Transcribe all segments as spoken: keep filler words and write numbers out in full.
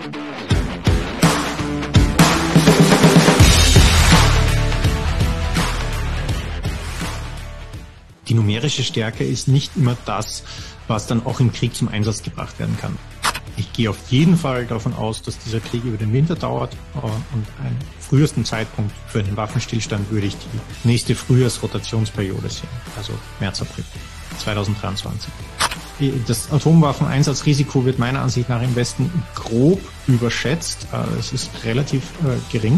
Die numerische Stärke ist nicht immer das, was dann auch im Krieg zum Einsatz gebracht werden kann. Ich gehe auf jeden Fall davon aus, dass dieser Krieg über den Winter dauert und einen frühesten Zeitpunkt für einen Waffenstillstand würde ich die nächste Frühjahrsrotationsperiode sehen, also März, April zwanzig dreiundzwanzig. Das Atomwaffeneinsatzrisiko wird meiner Ansicht nach im Westen grob überschätzt. Es ist relativ äh, gering.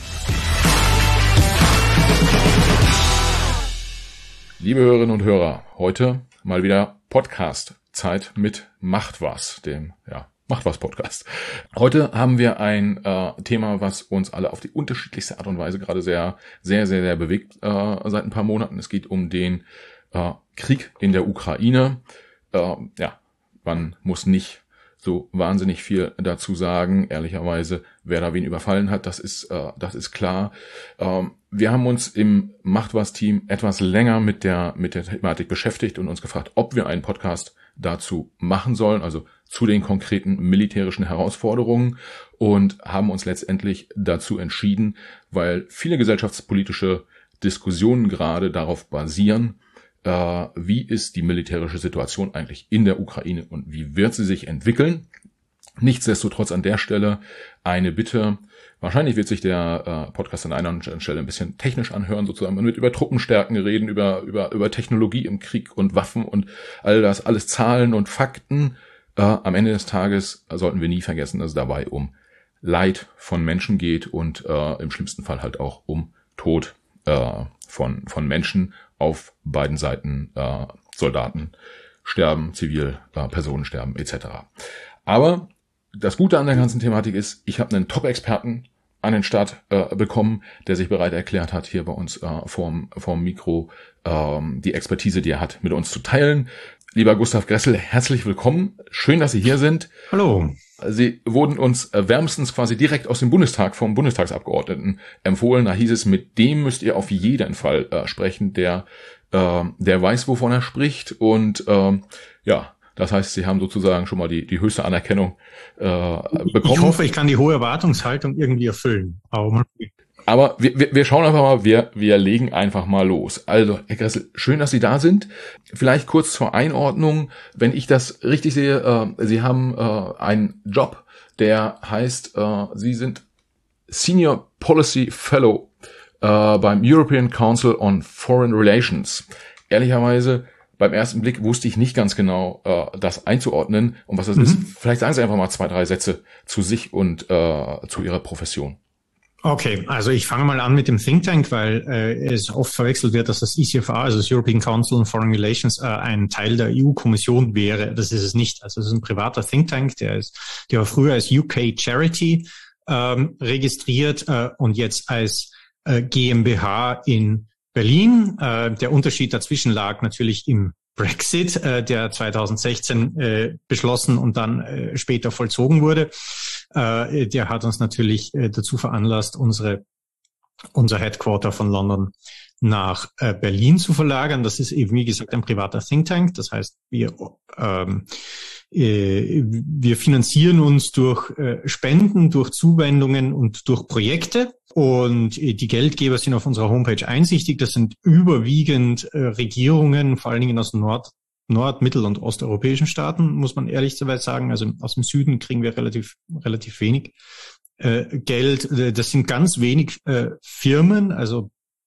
Liebe Hörerinnen und Hörer, heute mal wieder Podcast-Zeit mit Macht was, dem ja, Macht was Podcast. Heute haben wir ein äh, Thema, was uns alle auf die unterschiedlichste Art und Weise gerade sehr, sehr, sehr, sehr bewegt äh, seit ein paar Monaten. Es geht um den äh, Krieg in der Ukraine. Äh, ja, man muss nicht so wahnsinnig viel dazu sagen. Ehrlicherweise, wer da wen überfallen hat, das ist, äh, das ist klar. Ähm, wir haben uns im Macht was Team etwas länger mit der, mit der Thematik beschäftigt und uns gefragt, ob wir einen Podcast dazu machen sollen, also zu den konkreten militärischen Herausforderungen, und haben uns letztendlich dazu entschieden, weil viele gesellschaftspolitische Diskussionen gerade darauf basieren, Uh, wie ist die militärische Situation eigentlich in der Ukraine und wie wird sie sich entwickeln. Nichtsdestotrotz an der Stelle eine Bitte. Wahrscheinlich wird sich der uh, Podcast an einer Stelle ein bisschen technisch anhören, sozusagen. Man wird über Truppenstärken reden, über über über Technologie im Krieg und Waffen und all das, alles Zahlen und Fakten. Uh, am Ende des Tages sollten wir nie vergessen, dass es dabei um Leid von Menschen geht und uh, im schlimmsten Fall halt auch um Tod uh, von von Menschen auf beiden Seiten. Äh, Soldaten sterben, zivil äh, Personen sterben et cetera. Aber das Gute an der ganzen Thematik ist, ich habe einen Top-Experten an den Start äh, bekommen, der sich bereit erklärt hat, hier bei uns äh, vorm, vorm Mikro ähm, die Expertise, die er hat, mit uns zu teilen. Lieber Gustav Gressel, herzlich willkommen. Schön, dass Sie hier sind. Hallo. Sie wurden uns wärmstens quasi direkt aus dem Bundestag vom Bundestagsabgeordneten empfohlen. Da hieß es, mit dem müsst ihr auf jeden Fall äh, sprechen, der äh, der weiß, wovon er spricht. Und äh, ja, das heißt, Sie haben sozusagen schon mal die die höchste Anerkennung äh, bekommen. Ich hoffe, ich kann die hohe Erwartungshaltung irgendwie erfüllen. Aber Aber wir, wir, wir schauen einfach mal, wir, wir legen einfach mal los. Also, Herr Gressel, schön, dass Sie da sind. Vielleicht kurz zur Einordnung, wenn ich das richtig sehe, äh, Sie haben äh, einen Job, der heißt, äh, Sie sind Senior Policy Fellow äh, beim European Council on Foreign Relations. Ehrlicherweise, beim ersten Blick wusste ich nicht ganz genau, äh, das einzuordnen und was das mhm. ist. Vielleicht sagen Sie einfach mal zwei, drei Sätze zu sich und äh, zu Ihrer Profession. Okay, also ich fange mal an mit dem Think Tank, weil äh, es oft verwechselt wird, dass das E C F R, also das European Council on Foreign Relations, äh, ein Teil der E U-Kommission wäre. Das ist es nicht. Also es ist ein privater Think Tank, der ist, der war früher als U K Charity ähm, registriert äh, und jetzt als äh, GmbH in Berlin. Äh, der Unterschied dazwischen lag natürlich im Brexit, äh, der zwanzig sechzehn äh, beschlossen und dann äh, später vollzogen wurde. Äh, der hat uns natürlich äh, dazu veranlasst, unsere unser Headquarter von London nach äh, Berlin zu verlagern. Das ist eben, wie gesagt, ein privater Think Tank. Das heißt, wir ähm, äh, wir finanzieren uns durch äh, Spenden, durch Zuwendungen und durch Projekte. Und äh, die Geldgeber sind auf unserer Homepage einsichtig. Das sind überwiegend äh, Regierungen, vor allen Dingen aus Nord-, Nord-, Mittel- und osteuropäischen Staaten, muss man ehrlich soweit sagen. Also aus dem Süden kriegen wir relativ relativ wenig äh, Geld. Das sind ganz wenig äh, Firmen, also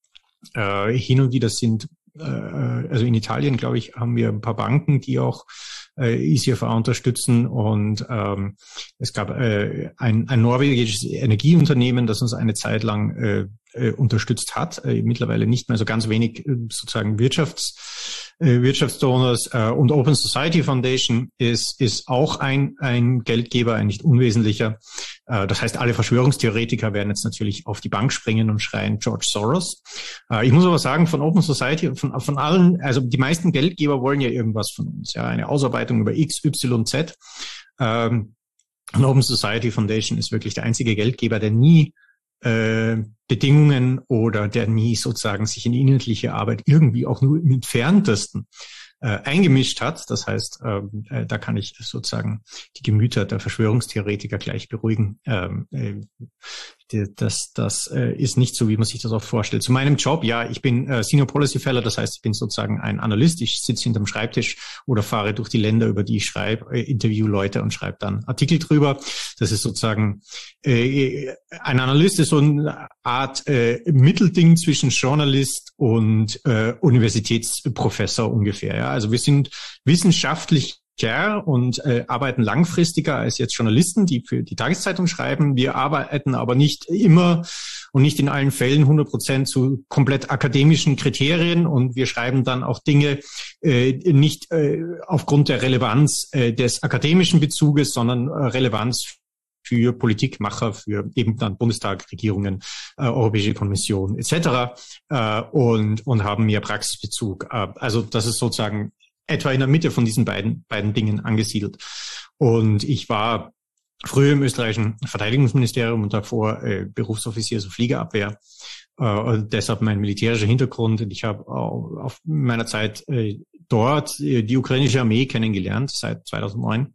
äh, hin und wieder sind, äh, also in Italien, glaube ich, haben wir ein paar Banken, die auch äh, E C F R unterstützen, und ähm, es gab äh, ein, ein norwegisches Energieunternehmen, das uns eine Zeit lang äh, äh, unterstützt hat, äh, mittlerweile nicht mehr, so ganz wenig äh, sozusagen Wirtschafts Wirtschaftsdonors, äh, und Open Society Foundation ist ist auch ein ein Geldgeber, ein nicht unwesentlicher. Äh, das heißt, alle Verschwörungstheoretiker werden jetzt natürlich auf die Bank springen und schreien George Soros. Äh, ich muss aber sagen, von Open Society, von von allen, also die meisten Geldgeber wollen ja irgendwas von uns, ja, eine Ausarbeitung über X, Y, Z. Ähm, und Open Society Foundation ist wirklich der einzige Geldgeber, der nie äh, Bedingungen oder der nie sozusagen sich in inhaltliche Arbeit irgendwie auch nur im entferntesten äh, eingemischt hat. Das heißt, äh, da kann ich sozusagen die Gemüter der Verschwörungstheoretiker gleich beruhigen. Ähm, äh, Das, das äh, ist nicht so, wie man sich das oft vorstellt. Zu meinem Job, ja, ich bin äh, Senior Policy Fellow, das heißt, ich bin sozusagen ein Analyst. Ich sitze hinterm Schreibtisch oder fahre durch die Länder, über die ich schreibe, äh, interview Leute und schreibe dann Artikel drüber. Das ist sozusagen, äh, ein Analyst ist so eine Art äh, Mittelding zwischen Journalist und äh, Universitätsprofessor ungefähr. Ja, also wir sind wissenschaftlich und äh, arbeiten langfristiger als jetzt Journalisten, die für die Tageszeitung schreiben. Wir arbeiten aber nicht immer und nicht in allen Fällen hundert Prozent zu komplett akademischen Kriterien, und wir schreiben dann auch Dinge äh, nicht äh, aufgrund der Relevanz äh, des akademischen Bezuges, sondern äh, Relevanz für Politikmacher, für eben dann Bundestag, Regierungen, äh, Europäische Kommission et cetera äh, und und haben mehr Praxisbezug. Äh, also das ist sozusagen etwa in der Mitte von diesen beiden beiden Dingen angesiedelt. Und ich war früher im österreichischen Verteidigungsministerium und davor äh, Berufsoffizier zur Fliegerabwehr. Äh, und deshalb mein militärischer Hintergrund. Und ich habe auf meiner Zeit äh, dort äh, die ukrainische Armee kennengelernt seit zweitausendneun.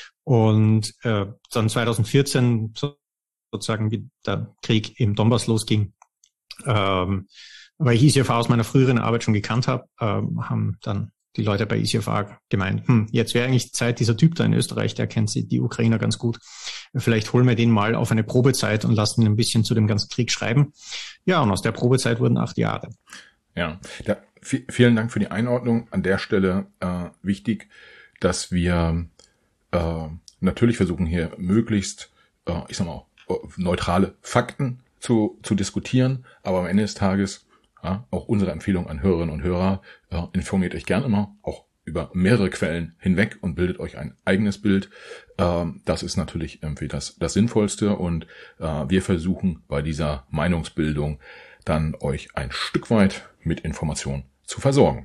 Und äh, dann zweitausendvierzehn, sozusagen wie der Krieg im Donbass losging, ähm, weil ich I C F A aus meiner früheren Arbeit schon gekannt habe, ähm, haben dann die Leute bei I C F A gemeint, hm, jetzt wäre eigentlich die Zeit, dieser Typ da in Österreich, der kennt die Ukrainer ganz gut. Vielleicht holen wir den mal auf eine Probezeit und lassen ihn ein bisschen zu dem ganzen Krieg schreiben. Ja, und aus der Probezeit wurden acht Jahre. Ja, da, v- vielen Dank für die Einordnung. An der Stelle äh, wichtig, dass wir äh, natürlich versuchen, hier möglichst, äh, ich sag mal, neutrale Fakten zu, zu diskutieren, aber am Ende des Tages ja, auch unsere Empfehlung an Hörerinnen und Hörer, äh, informiert euch gern immer, auch über mehrere Quellen hinweg und bildet euch ein eigenes Bild. Ähm, das ist natürlich irgendwie das, das Sinnvollste, und äh, wir versuchen bei dieser Meinungsbildung dann euch ein Stück weit mit Informationen zu versorgen.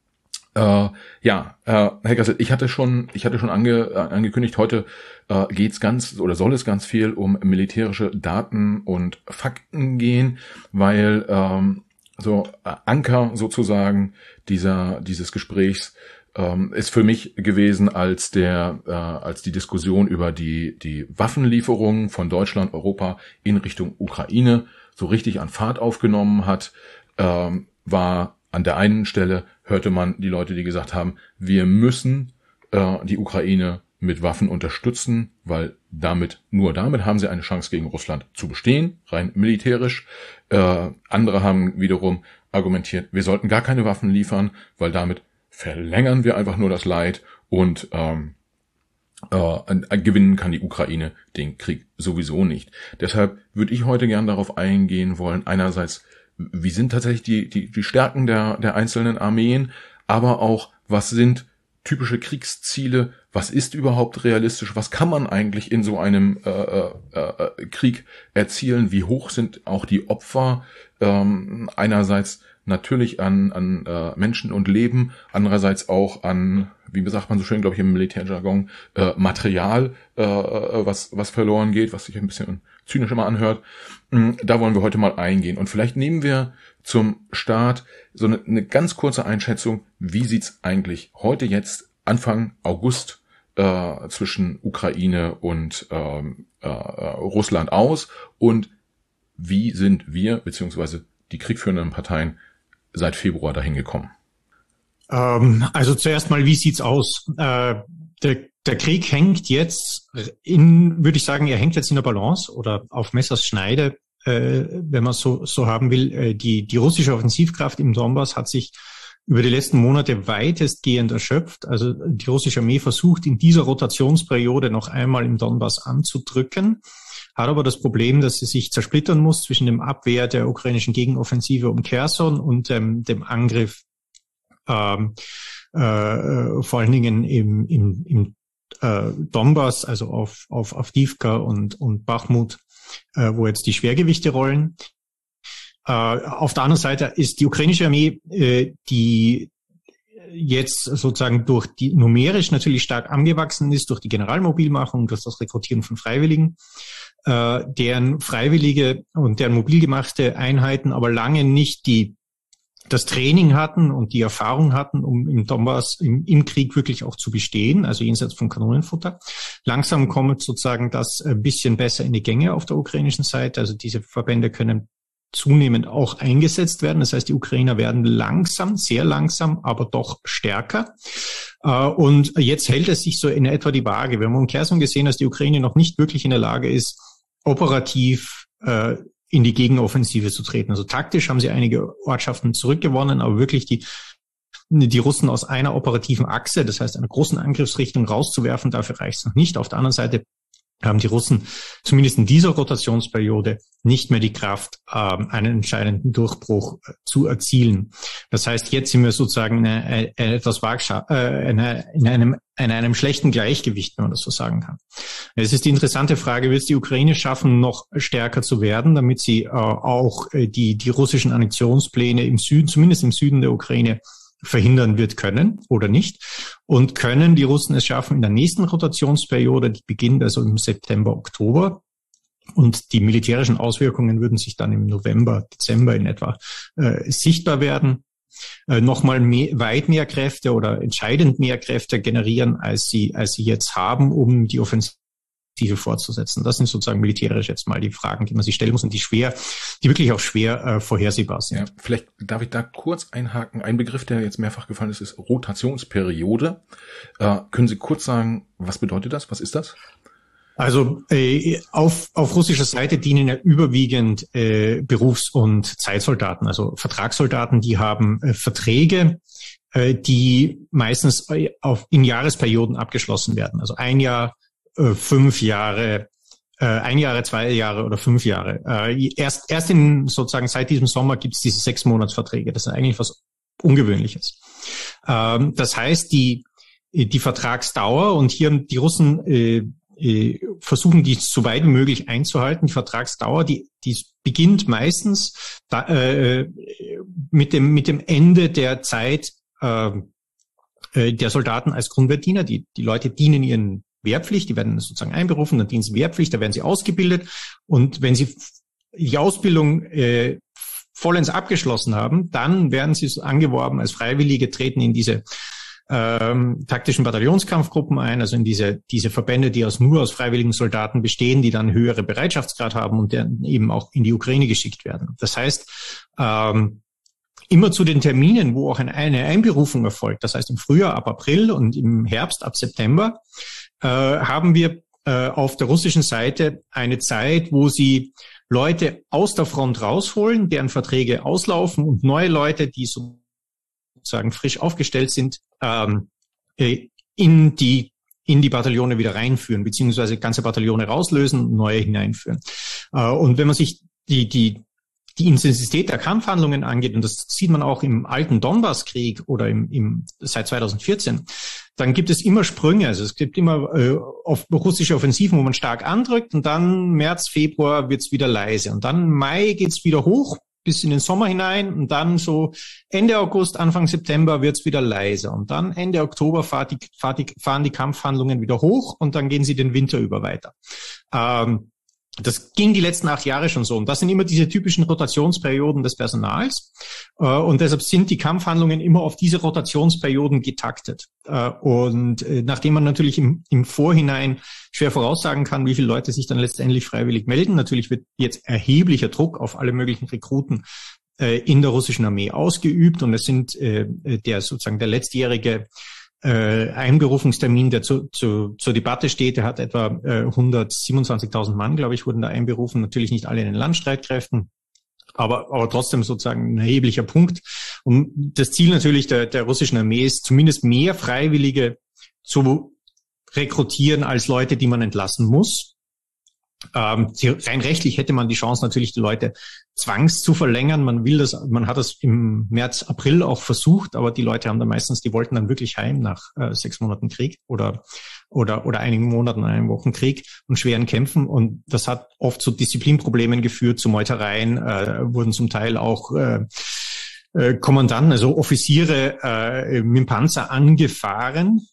Äh, ja, äh, Herr Gassel, ich hatte schon, ich hatte schon ange, äh, angekündigt, heute äh, geht's ganz oder soll es ganz viel um militärische Daten und Fakten gehen, weil ähm, so äh, Anker sozusagen dieser dieses Gesprächs ähm, ist für mich gewesen, als der äh, als die Diskussion über die die Waffenlieferungen von Deutschland, Europa in Richtung Ukraine so richtig an Fahrt aufgenommen hat, ähm, war an der einen Stelle hörte man die Leute, die gesagt haben, wir müssen äh, die Ukraine mit Waffen unterstützen, weil damit, nur damit haben sie eine Chance gegen Russland zu bestehen, rein militärisch. Äh, andere haben wiederum argumentiert, wir sollten gar keine Waffen liefern, weil damit verlängern wir einfach nur das Leid und ähm, äh, gewinnen kann die Ukraine den Krieg sowieso nicht. Deshalb würde ich heute gern darauf eingehen wollen, einerseits, wie sind tatsächlich die, die, die Stärken der, der einzelnen Armeen, aber auch, was sind typische Kriegsziele, was ist überhaupt realistisch, was kann man eigentlich in so einem äh, äh, äh, Krieg erzielen, wie hoch sind auch die Opfer, ähm, einerseits natürlich an, an äh, Menschen und Leben, andererseits auch an, wie sagt man so schön, glaube ich, im Militärjargon, äh, Material, äh, was, was verloren geht, was sich ein bisschen zynisch immer anhört. Da wollen wir heute mal eingehen. Und vielleicht nehmen wir zum Start so eine, eine ganz kurze Einschätzung, wie sieht's eigentlich heute jetzt, Anfang August, äh, zwischen Ukraine und ähm, äh, Russland aus, und wie sind wir, beziehungsweise die kriegführenden Parteien, seit Februar dahin gekommen? Ähm, also zuerst mal, wie sieht's aus? Äh, der, der Krieg hängt jetzt in, würde ich sagen, er hängt jetzt in der Balance oder auf Messers Schneide, äh, wenn man so so haben will. Äh, die die russische Offensivkraft im Donbass hat sich über die letzten Monate weitestgehend erschöpft. Also die russische Armee versucht in dieser Rotationsperiode noch einmal im Donbass anzudrücken, hat aber das Problem, dass sie sich zersplittern muss zwischen dem Abwehr der ukrainischen Gegenoffensive um Cherson und ähm, dem Angriff ähm, äh, vor allen Dingen im, im, im äh, Donbass, also auf, auf Avdiivka und, und Bachmut, äh, wo jetzt die Schwergewichte rollen. Äh, auf der anderen Seite ist die ukrainische Armee, äh, die jetzt sozusagen durch die numerisch natürlich stark angewachsen ist, durch die Generalmobilmachung, durch das Rekrutieren von Freiwilligen, äh, deren freiwillige und deren mobil gemachte Einheiten aber lange nicht die das Training hatten und die Erfahrung hatten, um im Donbass im, im Krieg wirklich auch zu bestehen, also jenseits von Kanonenfutter. Langsam kommt sozusagen das ein bisschen besser in die Gänge auf der ukrainischen Seite. Also diese Verbände können zunehmend auch eingesetzt werden. Das heißt, die Ukrainer werden langsam, sehr langsam, aber doch stärker. Und jetzt hält es sich so in etwa die Waage. Wir haben im Kherson gesehen, dass die Ukraine noch nicht wirklich in der Lage ist, operativ in die Gegenoffensive zu treten. Also taktisch haben sie einige Ortschaften zurückgewonnen, aber wirklich die die Russen aus einer operativen Achse, das heißt einer großen Angriffsrichtung rauszuwerfen, dafür reicht es noch nicht. Auf der anderen Seite haben die Russen zumindest in dieser Rotationsperiode nicht mehr die Kraft, ähm, einen entscheidenden Durchbruch äh, zu erzielen. Das heißt, jetzt sind wir sozusagen in, eine, eine etwas Waagschale, äh, in, eine, in, einem, in einem schlechten Gleichgewicht, wenn man das so sagen kann. Es ist die interessante Frage, wird es die Ukraine schaffen, noch stärker zu werden, damit sie äh, auch äh, die, die russischen Annexionspläne im Süden, zumindest im Süden der Ukraine, verhindern wird können oder nicht. Und können die Russen es schaffen, in der nächsten Rotationsperiode, die beginnt also im September, Oktober, und die militärischen Auswirkungen würden sich dann im November, Dezember in etwa äh, sichtbar werden, äh, nochmal mehr, weit mehr Kräfte oder entscheidend mehr Kräfte generieren, als sie, als sie jetzt haben, um die Offensive fortzusetzen. Das sind sozusagen militärisch jetzt mal die Fragen, die man sich stellen muss und die schwer, die wirklich auch schwer äh, vorhersehbar sind. Ja, vielleicht darf ich da kurz einhaken. Ein Begriff, der jetzt mehrfach gefallen ist, ist Rotationsperiode. Äh, können Sie kurz sagen, was bedeutet das? Was ist das? Also äh, auf, auf russischer Seite dienen ja überwiegend äh, Berufs- und Zeitsoldaten, also Vertragssoldaten, die haben äh, Verträge, äh, die meistens auf, in Jahresperioden abgeschlossen werden. Also ein Jahr, fünf Jahre, äh, ein Jahre, zwei Jahre oder fünf Jahre. Äh, erst, erst in sozusagen seit diesem Sommer gibt es diese sechs Monatsverträge. Das ist eigentlich was Ungewöhnliches. Ähm, das heißt, die die Vertragsdauer, und hier die Russen äh, äh, versuchen, die so weit wie möglich einzuhalten. Die Vertragsdauer, die die beginnt meistens da, äh, mit dem mit dem Ende der Zeit äh, der Soldaten als Grundwehrdiener. Die die Leute dienen ihren Wehrpflicht, die werden sozusagen einberufen, dann dienen sie Wehrpflicht, da werden sie ausgebildet, und wenn sie die Ausbildung äh, vollends abgeschlossen haben, dann werden sie angeworben als Freiwillige, treten in diese ähm, taktischen Bataillonskampfgruppen ein, also in diese diese Verbände, die aus nur aus freiwilligen Soldaten bestehen, die dann höhere Bereitschaftsgrad haben und dann eben auch in die Ukraine geschickt werden. Das heißt, ähm, immer zu den Terminen, wo auch eine, eine Einberufung erfolgt, das heißt im Frühjahr ab April und im Herbst ab September, äh, haben wir äh, auf der russischen Seite eine Zeit, wo sie Leute aus der Front rausholen, deren Verträge auslaufen, und neue Leute, die sozusagen frisch aufgestellt sind, ähm, in die in die Bataillone wieder reinführen, beziehungsweise ganze Bataillone rauslösen und neue hineinführen. Äh, und wenn man sich die die die Intensität der Kampfhandlungen angeht, und das sieht man auch im alten Donbass-Krieg oder im, im seit zweitausendvierzehn, dann gibt es immer Sprünge. Also es gibt immer äh, auf russische Offensiven, wo man stark andrückt, und dann März, Februar wird's wieder leise. Und dann Mai geht's wieder hoch bis in den Sommer hinein, und dann so Ende August, Anfang September wird's wieder leiser. Und dann Ende Oktober fahren die, fahren die, fahren die Kampfhandlungen wieder hoch, und dann gehen sie den Winter über weiter. Ähm, Das ging die letzten acht Jahre schon so. Und das sind immer diese typischen Rotationsperioden des Personals. Und deshalb sind die Kampfhandlungen immer auf diese Rotationsperioden getaktet. Und nachdem man natürlich im, im Vorhinein schwer voraussagen kann, wie viele Leute sich dann letztendlich freiwillig melden, natürlich wird jetzt erheblicher Druck auf alle möglichen Rekruten in der russischen Armee ausgeübt. Und es sind der sozusagen der letztjährige Äh, Einberufungstermin, der zu, zu, zur Debatte steht, der hat etwa äh, hundertsiebenundzwanzigtausend Mann, glaube ich, wurden da einberufen. Natürlich nicht alle in den Landstreitkräften, aber, aber trotzdem sozusagen ein erheblicher Punkt. Und das Ziel natürlich der, der russischen Armee ist, zumindest mehr Freiwillige zu rekrutieren als Leute, die man entlassen muss. Ähm, rein rechtlich hätte man die Chance, natürlich die Leute zwangs zu verlängern. Man will das, man hat das im März, April auch versucht, aber die Leute haben dann meistens, die wollten dann wirklich heim nach äh, sechs Monaten Krieg oder oder oder einigen Monaten, einigen Wochen Krieg und schweren Kämpfen. Und das hat oft zu Disziplinproblemen geführt, zu Meutereien, äh, wurden zum Teil auch äh, äh, Kommandanten, also Offiziere äh, mit dem Panzer angefahren,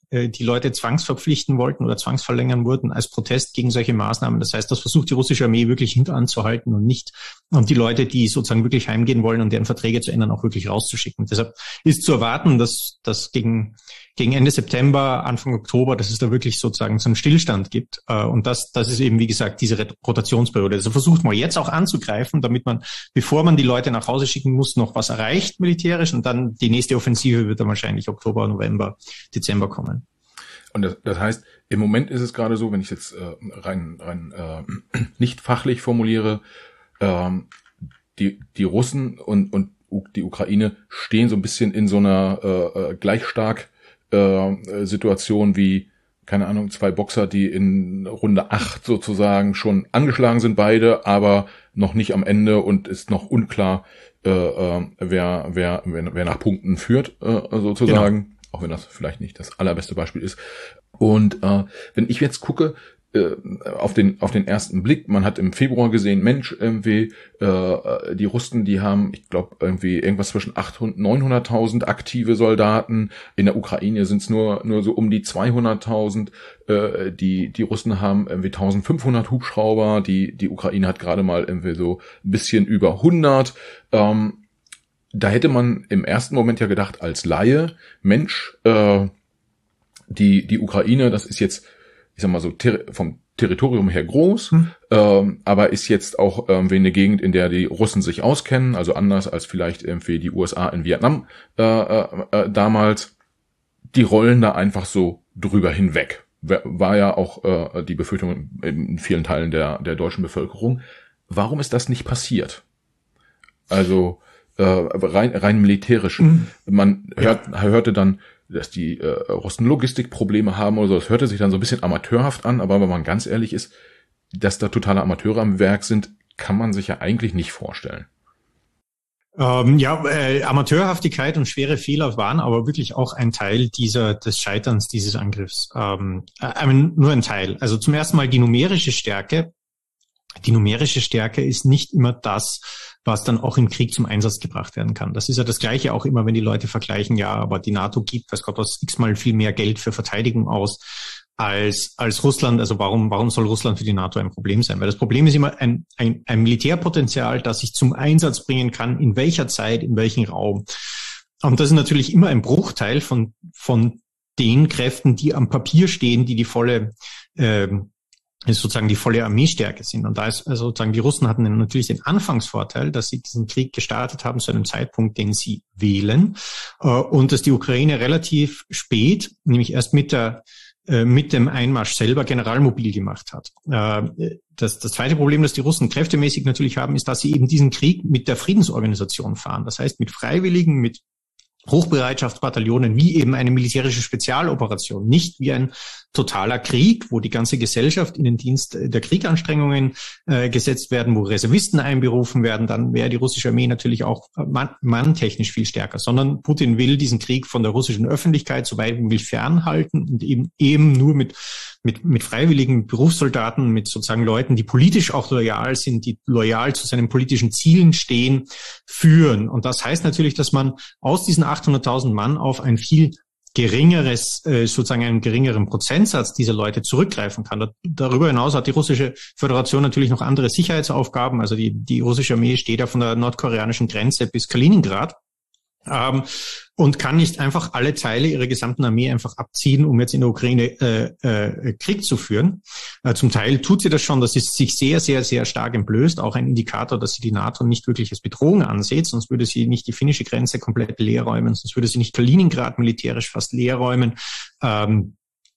äh, die Leute zwangsverpflichten wollten oder zwangsverlängern wurden als Protest gegen solche Maßnahmen. Das heißt, das versucht die russische Armee wirklich hintanzuhalten und nicht, und die Leute, die sozusagen wirklich heimgehen wollen und deren Verträge zu ändern, auch wirklich rauszuschicken. Deshalb ist zu erwarten, dass, dass gegen, gegen Ende September, Anfang Oktober, dass es da wirklich sozusagen so einen Stillstand gibt. Äh, und das, das ist eben, wie gesagt, diese Rotationsperiode. Also versucht man jetzt auch anzugreifen, damit man, bevor man die Leute nach Hause schicken muss, noch was erreicht militärisch, und dann die nächste Offensive wird dann wahrscheinlich Oktober, November, Dezember kommen. Und das, das heißt, im Moment ist es gerade so, wenn ich jetzt äh, rein, rein äh, nicht fachlich formuliere, äh, die, die Russen und, und die Ukraine stehen so ein bisschen in so einer äh, gleich stark äh, Situation wie, keine Ahnung, zwei Boxer, die in Runde acht sozusagen schon angeschlagen sind beide, aber noch nicht am Ende, und ist noch unklar, äh, äh, wer, wer, wer, wer nach Punkten führt, äh, sozusagen. Genau. Auch wenn das vielleicht nicht das allerbeste Beispiel ist. Und äh, wenn ich jetzt gucke, äh, auf den auf den ersten Blick, man hat im Februar gesehen, Mensch, irgendwie äh, die Russen, die haben, ich glaube, irgendwie irgendwas zwischen achthundert, neunhunderttausend aktive Soldaten. In der Ukraine sind es nur nur so um die zweihunderttausend. Äh, die die Russen haben irgendwie eintausendfünfhundert Hubschrauber. Die die Ukraine hat gerade mal irgendwie so ein bisschen über hundert. Ähm, Da hätte man im ersten Moment ja gedacht, als Laie, Mensch, äh, die die Ukraine, das ist jetzt, ich sag mal so, ter- vom Territorium her groß, hm. ähm, aber ist jetzt auch irgendwie eine Gegend, in der die Russen sich auskennen, also anders als vielleicht irgendwie die U S A in Vietnam äh, äh, damals. Die rollen da einfach so drüber hinweg. War ja auch äh, die Befürchtung in vielen Teilen der der deutschen Bevölkerung. Warum ist das nicht passiert? Also äh, rein rein militärisch. Mhm. Man hört, ja. hörte dann, dass die äh, Russen Logistikprobleme haben oder so. Das hörte sich dann so ein bisschen amateurhaft an, aber wenn man ganz ehrlich ist, dass da totale Amateure am Werk sind, kann man sich ja eigentlich nicht vorstellen. Ähm, ja, äh, Amateurhaftigkeit und schwere Fehler waren aber wirklich auch ein Teil dieser des Scheiterns dieses Angriffs. Ähm, äh, nur ein Teil. Also zum ersten Mal die numerische Stärke. Die numerische Stärke ist nicht immer das, was dann auch im Krieg zum Einsatz gebracht werden kann. Das ist ja das Gleiche auch immer, wenn die Leute vergleichen, ja, aber die NATO gibt, weiß Gott was, x-mal viel mehr Geld für Verteidigung aus als als Russland. Also warum warum soll Russland für die NATO ein Problem sein? Weil das Problem ist immer ein ein, ein Militärpotenzial, das ich zum Einsatz bringen kann, in welcher Zeit, in welchem Raum. Und das ist natürlich immer ein Bruchteil von von den Kräften, die am Papier stehen, die die volle ähm, ist sozusagen die volle Armeestärke sind. Und da ist also sozusagen, die Russen hatten natürlich den Anfangsvorteil, dass sie diesen Krieg gestartet haben zu einem Zeitpunkt, den sie wählen, und dass die Ukraine relativ spät, nämlich erst mit der mit dem Einmarsch selber generalmobil gemacht hat. Das, das zweite Problem, das die Russen kräftemäßig natürlich haben, ist, dass sie eben diesen Krieg mit der Friedensorganisation fahren. Das heißt, mit Freiwilligen, mit Hochbereitschaftsbataillonen, wie eben eine militärische Spezialoperation, nicht wie ein totaler Krieg, wo die ganze Gesellschaft in den Dienst der Krieganstrengungen äh, gesetzt werden, wo Reservisten einberufen werden, dann wäre die russische Armee natürlich auch mann, manntechnisch viel stärker, sondern Putin will diesen Krieg von der russischen Öffentlichkeit so weit wie möglich fernhalten und eben eben nur mit mit mit freiwilligen Berufssoldaten, mit sozusagen Leuten, die politisch auch loyal sind, die loyal zu seinen politischen Zielen stehen, führen. Und das heißt natürlich, dass man aus diesen achthunderttausend Mann auf ein viel geringeres, sozusagen einen geringeren Prozentsatz dieser Leute zurückgreifen kann. Darüber hinaus hat die russische Föderation natürlich noch andere Sicherheitsaufgaben. Also die, die russische Armee steht ja von der nordkoreanischen Grenze bis Kaliningrad. Ähm, und kann nicht einfach alle Teile ihrer gesamten Armee einfach abziehen, um jetzt in der Ukraine äh, äh, Krieg zu führen. Äh, zum Teil tut sie das schon, das ist sich sehr, sehr, sehr stark entblößt. Auch ein Indikator, dass sie die NATO nicht wirklich als Bedrohung ansieht, sonst würde sie nicht die finnische Grenze komplett leer räumen, sonst würde sie nicht Kaliningrad militärisch fast leer räumen. Ähm,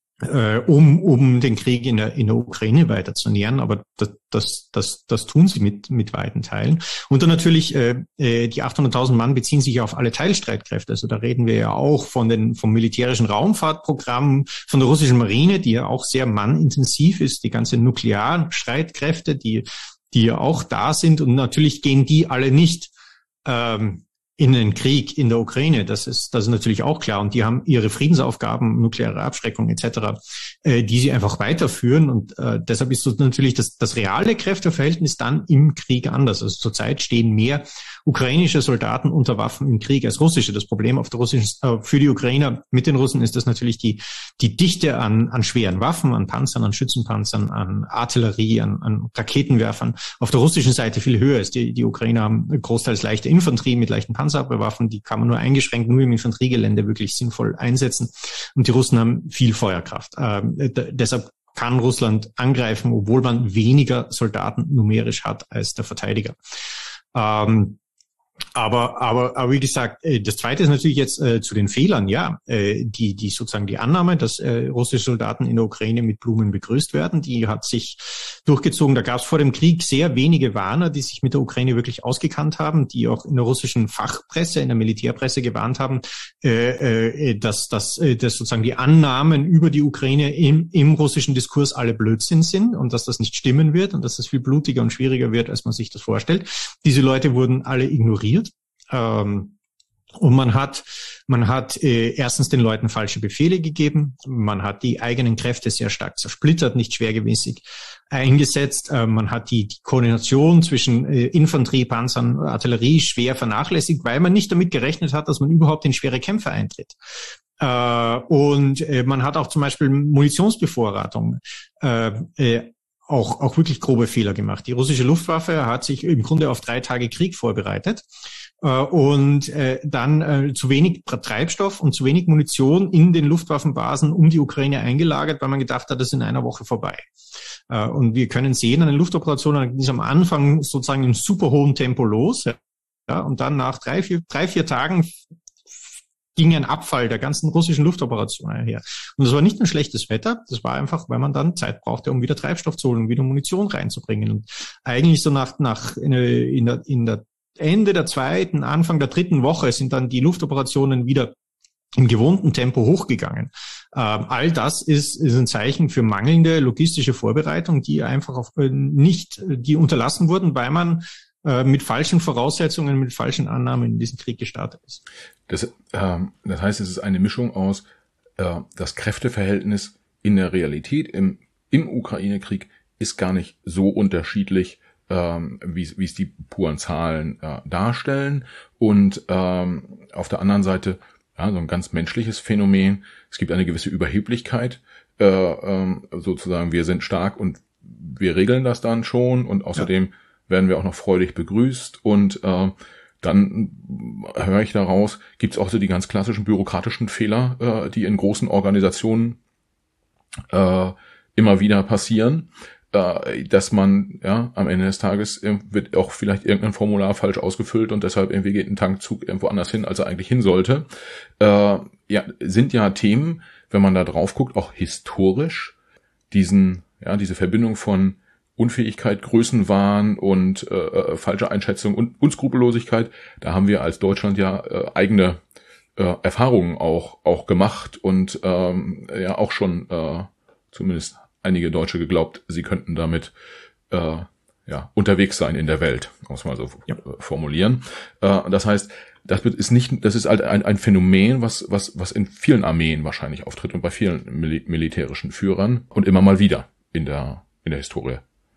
um um den Krieg in der in der Ukraine weiter zu nähern, aber das das das das tun sie mit mit weiten Teilen. Und dann natürlich äh, die achthunderttausend Mann beziehen sich ja auf alle Teilstreitkräfte. Also da reden wir ja auch von den vom militärischen Raumfahrtprogramm, von der russischen Marine, die ja auch sehr mannintensiv ist, die ganze Nuklearstreitkräfte, die die ja auch da sind, und natürlich gehen die alle nicht ähm, in den Krieg in der Ukraine, das ist das ist natürlich auch klar. Und die haben ihre Friedensaufgaben, nukleare Abschreckung et cetera, äh, die sie einfach weiterführen. Und äh, deshalb ist so natürlich das, das reale Kräfteverhältnis dann im Krieg anders. Also zurzeit stehen mehr ukrainische Soldaten unter Waffen im Krieg als russische. Das Problem auf der russischen, äh, für die Ukrainer mit den Russen ist, dass natürlich die, die Dichte an, an schweren Waffen, an Panzern, an Schützenpanzern, an Artillerie, an, an Raketenwerfern auf der russischen Seite viel höher ist. Die, die Ukrainer haben großteils leichte Infanterie mit leichten Panzerabwehrwaffen, die kann man nur eingeschränkt nur im Infanteriegelände wirklich sinnvoll einsetzen. Und die Russen haben viel Feuerkraft. Äh, d- deshalb kann Russland angreifen, obwohl man weniger Soldaten numerisch hat als der Verteidiger. Ähm, Aber, aber, aber wie gesagt, das Zweite ist natürlich jetzt äh, zu den Fehlern, ja, äh, die, die sozusagen die Annahme, dass äh, russische Soldaten in der Ukraine mit Blumen begrüßt werden, die hat sich durchgezogen. Da gab es vor dem Krieg sehr wenige Warner, die sich mit der Ukraine wirklich ausgekannt haben, die auch in der russischen Fachpresse, in der Militärpresse gewarnt haben, äh, äh, dass, dass, äh, dass sozusagen die Annahmen über die Ukraine im, im russischen Diskurs alle Blödsinn sind und dass das nicht stimmen wird und dass das viel blutiger und schwieriger wird, als man sich das vorstellt. Diese Leute wurden alle ignoriert. Ähm, und man hat, man hat äh, erstens den Leuten falsche Befehle gegeben, man hat die eigenen Kräfte sehr stark zersplittert, nicht schwergewichtig eingesetzt, äh, man hat die, die Koordination zwischen äh, Infanterie, Panzern, Artillerie schwer vernachlässigt, weil man nicht damit gerechnet hat, dass man überhaupt in schwere Kämpfe eintritt. Äh, und äh, man hat auch zum Beispiel Munitionsbevorratung äh, äh, auch, auch wirklich grobe Fehler gemacht. Die russische Luftwaffe hat sich im Grunde auf drei Tage Krieg vorbereitet äh, und äh, dann äh, zu wenig Treibstoff und zu wenig Munition in den Luftwaffenbasen um die Ukraine eingelagert, weil man gedacht hat, das ist in einer Woche vorbei. Äh, und wir können sehen, an den Luftoperationen ging es am Anfang sozusagen in super hohem Tempo los, ja, und dann nach drei, vier, drei, vier Tagen ging ein Abfall der ganzen russischen Luftoperationen her. Und das war nicht ein schlechtes Wetter, das war einfach, weil man dann Zeit brauchte, um wieder Treibstoff zu holen, um wieder Munition reinzubringen. Und eigentlich so nach, nach in, in, der, in der Ende der zweiten, Anfang der dritten Woche sind dann die Luftoperationen wieder im gewohnten Tempo hochgegangen. Ähm, all das ist, ist ein Zeichen für mangelnde logistische Vorbereitung, die einfach auf, äh, nicht, die unterlassen wurden, weil man mit falschen Voraussetzungen, mit falschen Annahmen in diesen Krieg gestartet ist. Das, ähm, das heißt, es ist eine Mischung aus äh, das Kräfteverhältnis in der Realität im, im Ukraine-Krieg ist gar nicht so unterschiedlich, ähm, wie wie es die puren Zahlen äh, darstellen. Und ähm, auf der anderen Seite ja, so ein ganz menschliches Phänomen. Es gibt eine gewisse Überheblichkeit, äh, ähm, sozusagen wir sind stark und wir regeln das dann schon und außerdem ja. werden wir auch noch freudig begrüßt und äh, dann höre ich daraus, gibt es auch so die ganz klassischen bürokratischen Fehler, äh, die in großen Organisationen äh, immer wieder passieren, äh, dass man ja am Ende des Tages äh, wird auch vielleicht irgendein Formular falsch ausgefüllt und deshalb irgendwie geht ein Tankzug irgendwo anders hin, als er eigentlich hin sollte. Äh, ja, sind ja Themen, wenn man da drauf guckt, auch historisch diesen ja diese Verbindung von Unfähigkeit, Größenwahn und äh, falsche Einschätzung und Unskrupellosigkeit, da haben wir als Deutschland ja äh, eigene äh, Erfahrungen auch auch gemacht und ähm, ja auch schon äh, zumindest einige Deutsche geglaubt, sie könnten damit äh, ja unterwegs sein in der Welt, muss man so ja. formulieren. Äh, das heißt, das ist nicht, das ist halt ein, ein Phänomen, was was was in vielen Armeen wahrscheinlich auftritt und bei vielen Mil- militärischen Führern und immer mal wieder in der in der Historie.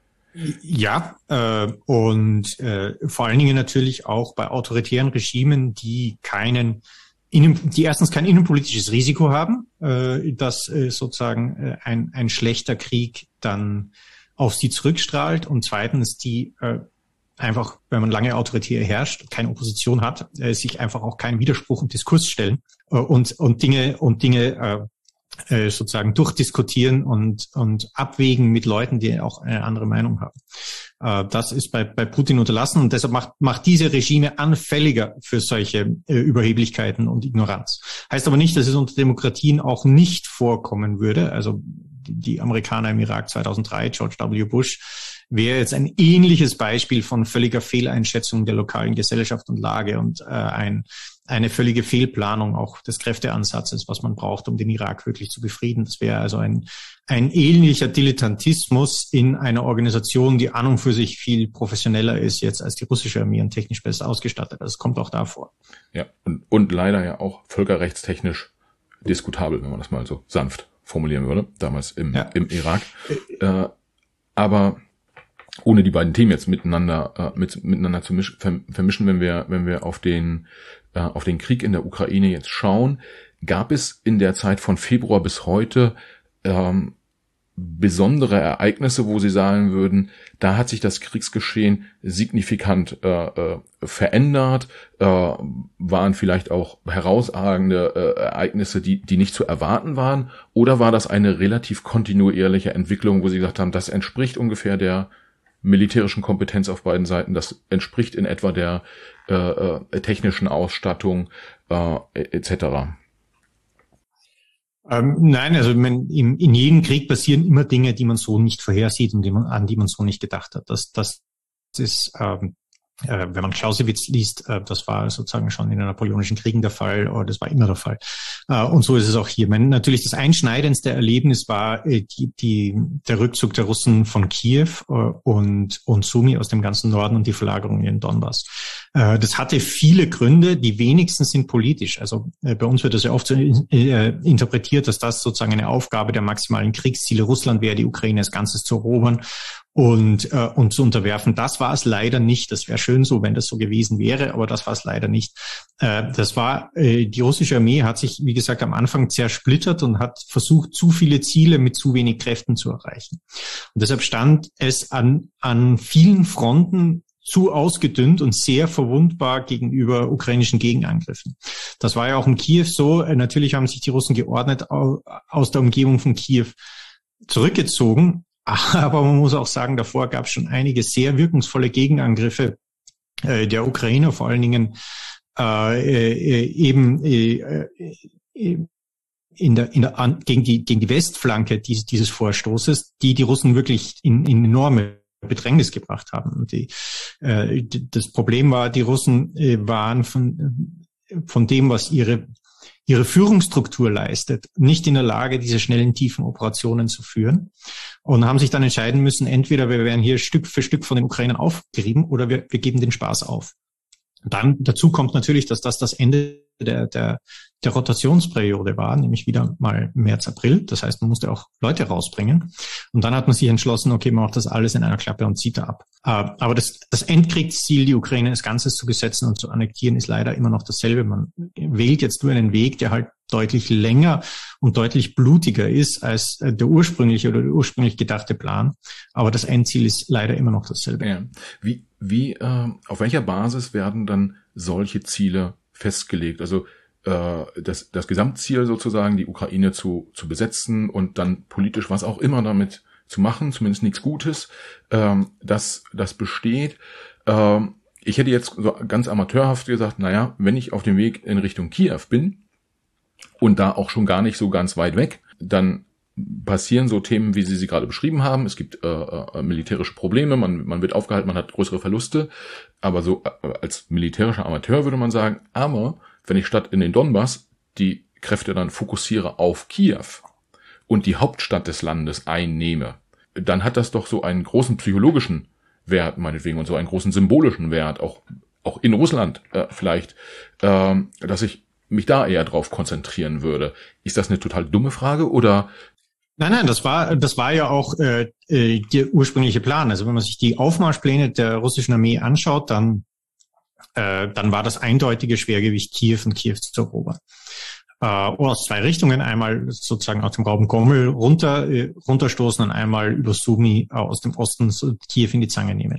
Ja, äh, und äh, vor allen Dingen natürlich auch bei autoritären Regimen, die keinen, innen, die erstens kein innenpolitisches Risiko haben, äh, dass äh, sozusagen äh, ein, ein schlechter Krieg dann auf sie zurückstrahlt und zweitens die äh, einfach, wenn man lange autoritär herrscht, keine Opposition hat, äh, sich einfach auch keinen Widerspruch und Diskurs stellen äh, und und Dinge und Dinge äh, Äh, sozusagen durchdiskutieren und und abwägen mit Leuten, die auch eine andere Meinung haben. Äh, das ist bei bei Putin unterlassen und deshalb macht macht diese Regime anfälliger für solche äh, Überheblichkeiten und Ignoranz. Heißt aber nicht, dass es unter Demokratien auch nicht vorkommen würde. Also die, die Amerikaner im Irak zweitausenddrei, George W. Bush, wäre jetzt ein ähnliches Beispiel von völliger Fehleinschätzung der lokalen Gesellschaft und Lage und äh, ein eine völlige Fehlplanung auch des Kräfteansatzes, was man braucht, um den Irak wirklich zu befrieden. Das wäre also ein, ein ähnlicher Dilettantismus in einer Organisation, die an und für sich viel professioneller ist jetzt als die russische Armee und technisch besser ausgestattet. Das kommt auch da vor. Ja, und, und leider ja auch völkerrechtstechnisch diskutabel, wenn man das mal so sanft formulieren würde, damals im, ja. im Irak. Äh, aber ohne die beiden Themen jetzt miteinander äh, mit, miteinander zu misch, vermischen, wenn wir wenn wir auf den äh, auf den Krieg in der Ukraine jetzt schauen, gab es in der Zeit von Februar bis heute ähm, besondere Ereignisse, wo Sie sagen würden, da hat sich das Kriegsgeschehen signifikant äh, äh, verändert, äh, waren vielleicht auch herausragende äh, Ereignisse, die die nicht zu erwarten waren, oder war das eine relativ kontinuierliche Entwicklung, wo Sie gesagt haben, das entspricht ungefähr der militärischen Kompetenz auf beiden Seiten, das entspricht in etwa der äh, äh, technischen Ausstattung äh, et cetera? Ähm, nein, also man, in, in jedem Krieg passieren immer Dinge, die man so nicht vorhersieht und die man, an die man so nicht gedacht hat. Das, das ist, ähm, äh, wenn man Clausewitz liest, äh, das war sozusagen schon in den Napoleonischen Kriegen der Fall, oder das war immer der Fall. Äh, und so ist es auch hier. Man, natürlich das einschneidendste Erlebnis war äh, die, die, der Rückzug der Russen von Kiew äh, und, und Sumy aus dem ganzen Norden und die Verlagerung in den Donbass. Äh, das hatte viele Gründe, die wenigsten sind politisch. Also äh, bei uns wird das ja oft so äh, interpretiert, dass das sozusagen eine Aufgabe der maximalen Kriegsziele Russland wäre, die Ukraine als Ganzes zu erobern und äh, und zu unterwerfen. Das war es leider nicht. Das wäre schön so, wenn das so gewesen wäre, aber das war es leider nicht. Äh, das war äh, die russische Armee hat sich, wie gesagt, am Anfang zersplittert und hat versucht, zu viele Ziele mit zu wenig Kräften zu erreichen. Und deshalb stand es an an vielen Fronten zu ausgedünnt und sehr verwundbar gegenüber ukrainischen Gegenangriffen. Das war ja auch in Kiew so. Natürlich haben sich die Russen geordnet aus der Umgebung von Kiew zurückgezogen. Aber man muss auch sagen, davor gab es schon einige sehr wirkungsvolle Gegenangriffe äh, der Ukrainer, vor allen Dingen äh, äh, eben äh, äh, in der, in der, an, gegen die, gegen die Westflanke dieses, dieses Vorstoßes, die die Russen wirklich in, in enorme Bedrängnis gebracht haben. Und die, äh, das Problem war, die Russen äh, waren von, von dem, was ihre ihre Führungsstruktur leistet, nicht in der Lage, diese schnellen, tiefen Operationen zu führen, und haben sich dann entscheiden müssen, entweder wir werden hier Stück für Stück von den Ukrainern aufgerieben oder wir, wir geben den Spaß auf. Dann dazu kommt natürlich, dass das das Ende der, der, der Rotationsperiode war, nämlich wieder mal März, April. Das heißt, man musste auch Leute rausbringen. Und dann hat man sich entschlossen, okay, man macht das alles in einer Klappe und zieht da ab. Aber das, das Endkriegsziel, die Ukraine als Ganzes zu besetzen und zu annektieren, ist leider immer noch dasselbe. Man wählt jetzt nur einen Weg, der halt deutlich länger und deutlich blutiger ist als der ursprüngliche oder der ursprünglich gedachte Plan. Aber das Endziel ist leider immer noch dasselbe. Ja. Wie, wie, äh, auf welcher Basis werden dann solche Ziele festgelegt? Also äh, das, das Gesamtziel sozusagen, die Ukraine zu, zu besetzen und dann politisch was auch immer damit zu machen, zumindest nichts Gutes, ähm, das, das besteht. Ähm, ich hätte jetzt so ganz amateurhaft gesagt, naja, wenn ich auf dem Weg in Richtung Kiew bin und da auch schon gar nicht so ganz weit weg, dann passieren so Themen, wie Sie sie gerade beschrieben haben. Es gibt äh, äh, militärische Probleme, man, man wird aufgehalten, man hat größere Verluste. Aber so äh, als militärischer Amateur würde man sagen, aber wenn ich statt in den Donbass die Kräfte dann fokussiere auf Kiew und die Hauptstadt des Landes einnehme, dann hat das doch so einen großen psychologischen Wert meinetwegen und so einen großen symbolischen Wert, auch auch in Russland äh, vielleicht, äh, dass ich mich da eher drauf konzentrieren würde. Ist das eine total dumme Frage oder? Nein, nein, das war das war ja auch äh, der ursprüngliche Plan. Also wenn man sich die Aufmarschpläne der russischen Armee anschaut, dann äh, dann war das eindeutige Schwergewicht Kiew und Kiew zu erobern. Äh, aus zwei Richtungen, einmal sozusagen aus dem Graben Gommel runter äh, runterstoßen und einmal über Sumy äh, aus dem Osten so Kiew in die Zange nehmen.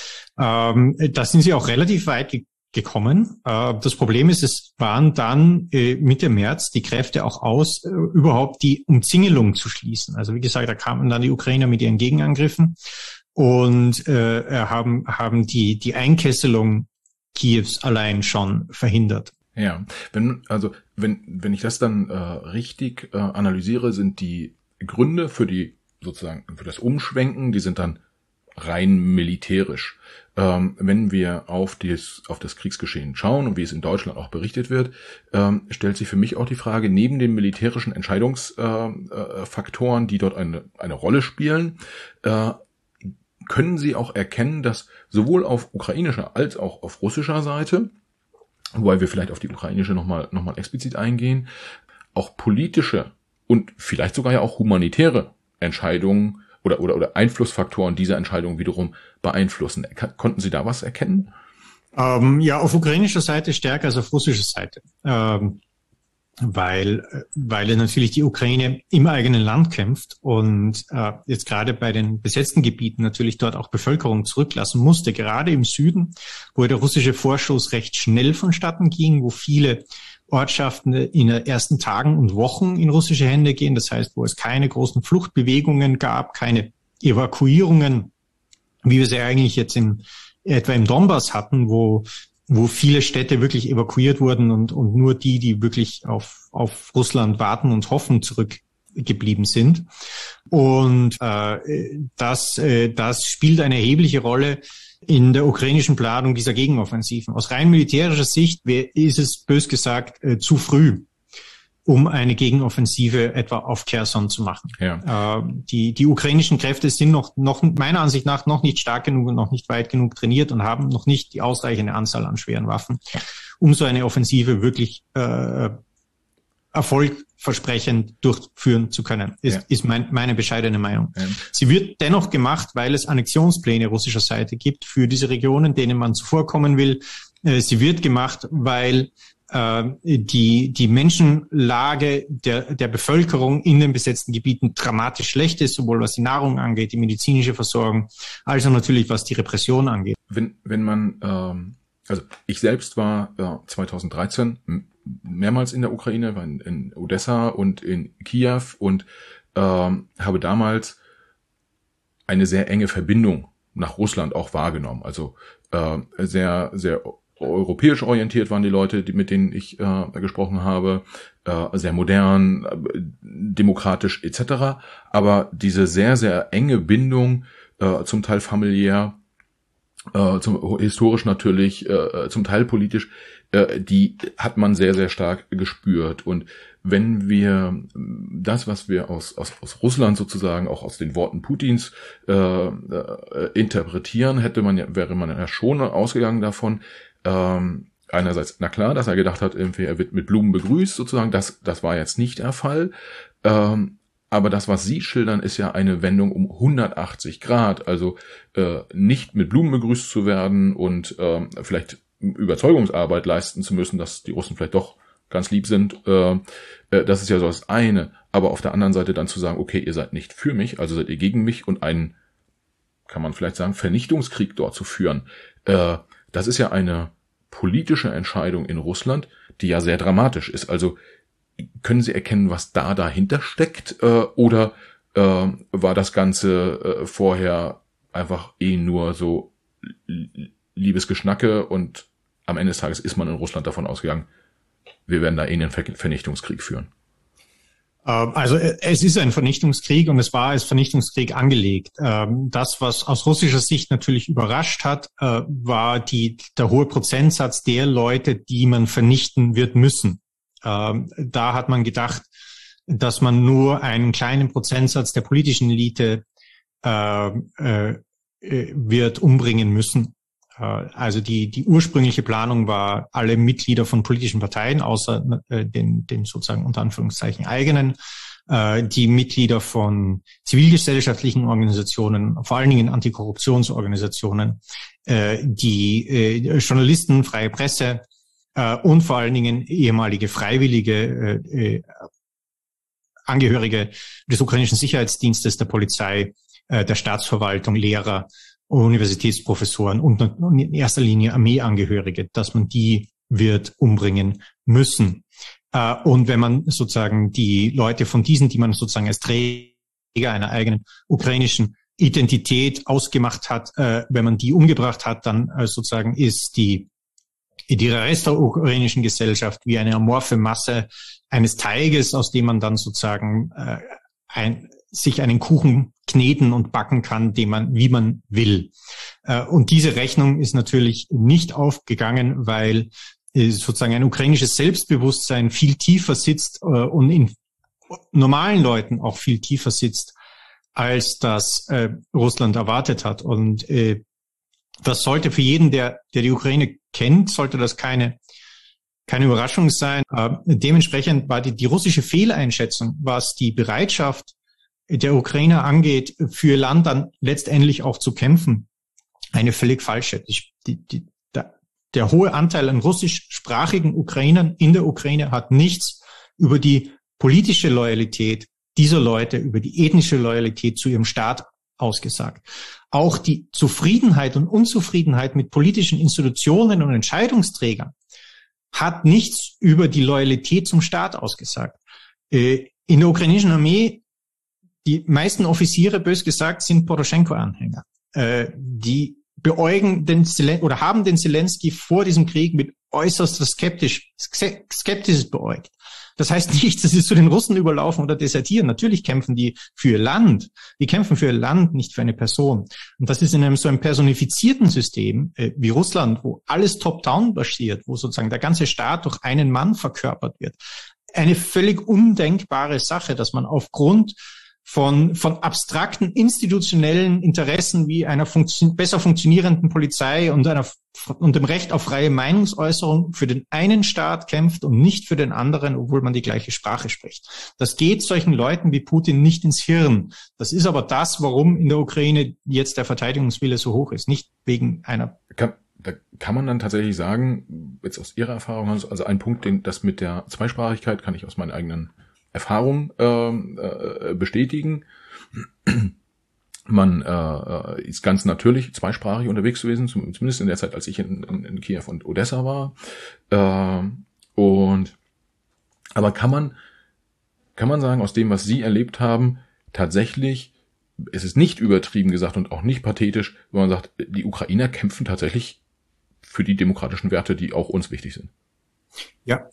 Ähm, da sind sie auch relativ weit ge- gekommen. Äh, das Problem ist, es waren dann äh, Mitte März die Kräfte auch aus, äh, überhaupt die Umzingelung zu schließen. Also wie gesagt, da kamen dann die Ukrainer mit ihren Gegenangriffen und äh, haben haben die die Einkesselung Kiews allein schon verhindert. Ja, wenn also wenn wenn ich das dann äh, richtig äh, analysiere, sind die Gründe für die sozusagen für das Umschwenken, die sind dann rein militärisch. Ähm, wenn wir auf das auf das Kriegsgeschehen schauen und wie es in Deutschland auch berichtet wird, ähm, stellt sich für mich auch die Frage, neben den militärischen Entscheidungsfaktoren, äh, äh, die dort eine eine Rolle spielen, äh, können Sie auch erkennen, dass sowohl auf ukrainischer als auch auf russischer Seite, wobei wir vielleicht auf die ukrainische nochmal noch mal explizit eingehen, auch politische und vielleicht sogar ja auch humanitäre Entscheidungen oder, oder, oder Einflussfaktoren diese Entscheidung wiederum beeinflussen? Konnten Sie da was erkennen? Ähm, ja, auf ukrainischer Seite stärker als auf russischer Seite. Ähm, weil, weil natürlich die Ukraine im eigenen Land kämpft und äh, jetzt gerade bei den besetzten Gebieten natürlich dort auch Bevölkerung zurücklassen musste, gerade im Süden, wo der russische Vorstoß recht schnell vonstatten ging, wo viele Ortschaften in den ersten Tagen und Wochen in russische Hände gehen, das heißt, wo es keine großen Fluchtbewegungen gab, keine Evakuierungen, wie wir sie eigentlich jetzt im, etwa im Donbass hatten, wo wo viele Städte wirklich evakuiert wurden und, und nur die, die wirklich auf, auf Russland warten und hoffen, zurückgeblieben sind. Und äh, das, äh, das spielt eine erhebliche Rolle in der ukrainischen Planung dieser Gegenoffensiven. Aus rein militärischer Sicht ist es, bös gesagt, äh, zu früh, um eine Gegenoffensive etwa auf Cherson zu machen. Ja. Äh, die, die ukrainischen Kräfte sind noch, noch meiner Ansicht nach noch nicht stark genug und noch nicht weit genug trainiert und haben noch nicht die ausreichende Anzahl an schweren Waffen, um so eine Offensive wirklich äh, erfolgversprechend durchführen zu können, ist, ja. ist mein, meine bescheidene Meinung. Ja. Sie wird dennoch gemacht, weil es Annexionspläne russischer Seite gibt für diese Regionen, denen man zuvorkommen will. Äh, sie wird gemacht, weil die die Menschenlage der der Bevölkerung in den besetzten Gebieten dramatisch schlecht ist, sowohl was die Nahrung angeht, die medizinische Versorgung, als auch natürlich was die Repression angeht. Wenn wenn man ähm, also ich selbst war äh, zwanzig dreizehn mehrmals in der Ukraine, war in, in Odessa und in Kiew und ähm, habe damals eine sehr enge Verbindung nach Russland auch wahrgenommen. Also äh, sehr sehr europäisch orientiert waren die Leute, die, mit denen ich äh, gesprochen habe, äh, sehr modern, äh, demokratisch et cetera. Aber diese sehr, sehr enge Bindung, äh, zum Teil familiär, äh, zum, historisch natürlich, äh, zum Teil politisch, äh, die hat man sehr, sehr stark gespürt. Und wenn wir das, was wir aus, aus, aus Russland sozusagen, auch aus den Worten Putins äh, äh, interpretieren, hätte man ja, wäre man ja schon ausgegangen davon, Ähm, einerseits, na klar, dass er gedacht hat, irgendwie er wird mit Blumen begrüßt, sozusagen, das, das war jetzt nicht der Fall. Ähm, aber das, was Sie schildern, ist ja eine Wendung um hundertachtzig Grad, also äh, nicht mit Blumen begrüßt zu werden und äh, vielleicht Überzeugungsarbeit leisten zu müssen, dass die Russen vielleicht doch ganz lieb sind, äh, äh, das ist ja so das eine. Aber auf der anderen Seite dann zu sagen, okay, ihr seid nicht für mich, also seid ihr gegen mich und einen, kann man vielleicht sagen, Vernichtungskrieg dort zu führen, äh, das ist ja eine politische Entscheidung in Russland, die ja sehr dramatisch ist. Also können Sie erkennen, was da dahinter steckt? Äh, oder äh, war das Ganze äh, vorher einfach eh nur so Liebesgeschnacke und am Ende des Tages ist man in Russland davon ausgegangen, wir werden da eh einen Vernichtungskrieg führen? Also es ist ein Vernichtungskrieg und es war als Vernichtungskrieg angelegt. Das, was aus russischer Sicht natürlich überrascht hat, war die, der hohe Prozentsatz der Leute, die man vernichten wird müssen. Da hat man gedacht, dass man nur einen kleinen Prozentsatz der politischen Elite wird umbringen müssen. Also die, die ursprüngliche Planung war, alle Mitglieder von politischen Parteien, außer äh, den, den sozusagen unter Anführungszeichen eigenen, äh, die Mitglieder von zivilgesellschaftlichen Organisationen, vor allen Dingen Antikorruptionsorganisationen, äh, die äh, Journalisten, freie Presse äh, und vor allen Dingen ehemalige Freiwillige, äh, äh, Angehörige des ukrainischen Sicherheitsdienstes, der Polizei, äh, der Staatsverwaltung, Lehrer, Universitätsprofessoren und in erster Linie Armeeangehörige, dass man die wird umbringen müssen. Und wenn man sozusagen die Leute von diesen, die man sozusagen als Träger einer eigenen ukrainischen Identität ausgemacht hat, wenn man die umgebracht hat, dann sozusagen ist die, die Rest der ukrainischen Gesellschaft wie eine amorphe Masse eines Teiges, aus dem man dann sozusagen ein sich einen Kuchen kneten und backen kann, den man, wie man will. Und diese Rechnung ist natürlich nicht aufgegangen, weil sozusagen ein ukrainisches Selbstbewusstsein viel tiefer sitzt und in normalen Leuten auch viel tiefer sitzt, als das Russland erwartet hat. Und das sollte für jeden, der, der die Ukraine kennt, sollte das keine keine Überraschung sein. Dementsprechend war die, die russische Fehleinschätzung, was die Bereitschaft der Ukrainer angeht, für ihr Land dann letztendlich auch zu kämpfen, eine völlig falsche. Die, die, der, der hohe Anteil an russischsprachigen Ukrainern in der Ukraine hat nichts über die politische Loyalität dieser Leute, über die ethnische Loyalität zu ihrem Staat ausgesagt. Auch die Zufriedenheit und Unzufriedenheit mit politischen Institutionen und Entscheidungsträgern hat nichts über die Loyalität zum Staat ausgesagt. In der ukrainischen Armee, die meisten Offiziere, bös gesagt, sind Poroschenko-Anhänger. Die beäugen den Zelensky oder haben den Zelensky vor diesem Krieg mit äußerster skeptisch, Skepsis beäugt. Das heißt nicht, dass sie zu den Russen überlaufen oder desertieren. Natürlich kämpfen die für ihr Land. Die kämpfen für ihr Land, nicht für eine Person. Und das ist in einem so einem personifizierten System äh, wie Russland, wo alles top-down basiert, wo sozusagen der ganze Staat durch einen Mann verkörpert wird, eine völlig undenkbare Sache, dass man aufgrund von von abstrakten institutionellen Interessen wie einer funktio- besser funktionierenden Polizei und einer und dem Recht auf freie Meinungsäußerung für den einen Staat kämpft und nicht für den anderen, obwohl man die gleiche Sprache spricht. Das geht solchen Leuten wie Putin nicht ins Hirn. Das ist aber das, warum in der Ukraine jetzt der Verteidigungswille so hoch ist, nicht wegen einer. Kann, da kann man dann tatsächlich sagen, jetzt aus Ihrer Erfahrung, also ein Punkt, den das mit der Zweisprachigkeit kann ich aus meinen eigenen Erfahrung äh, äh, bestätigen. Man äh, ist ganz natürlich zweisprachig unterwegs gewesen, zumindest in der Zeit, als ich in, in, in Kiew und Odessa war. Äh, und aber kann man kann man sagen, aus dem, was Sie erlebt haben, tatsächlich, es ist nicht übertrieben gesagt und auch nicht pathetisch, wenn man sagt, die Ukrainer kämpfen tatsächlich für die demokratischen Werte, die auch uns wichtig sind. Ja.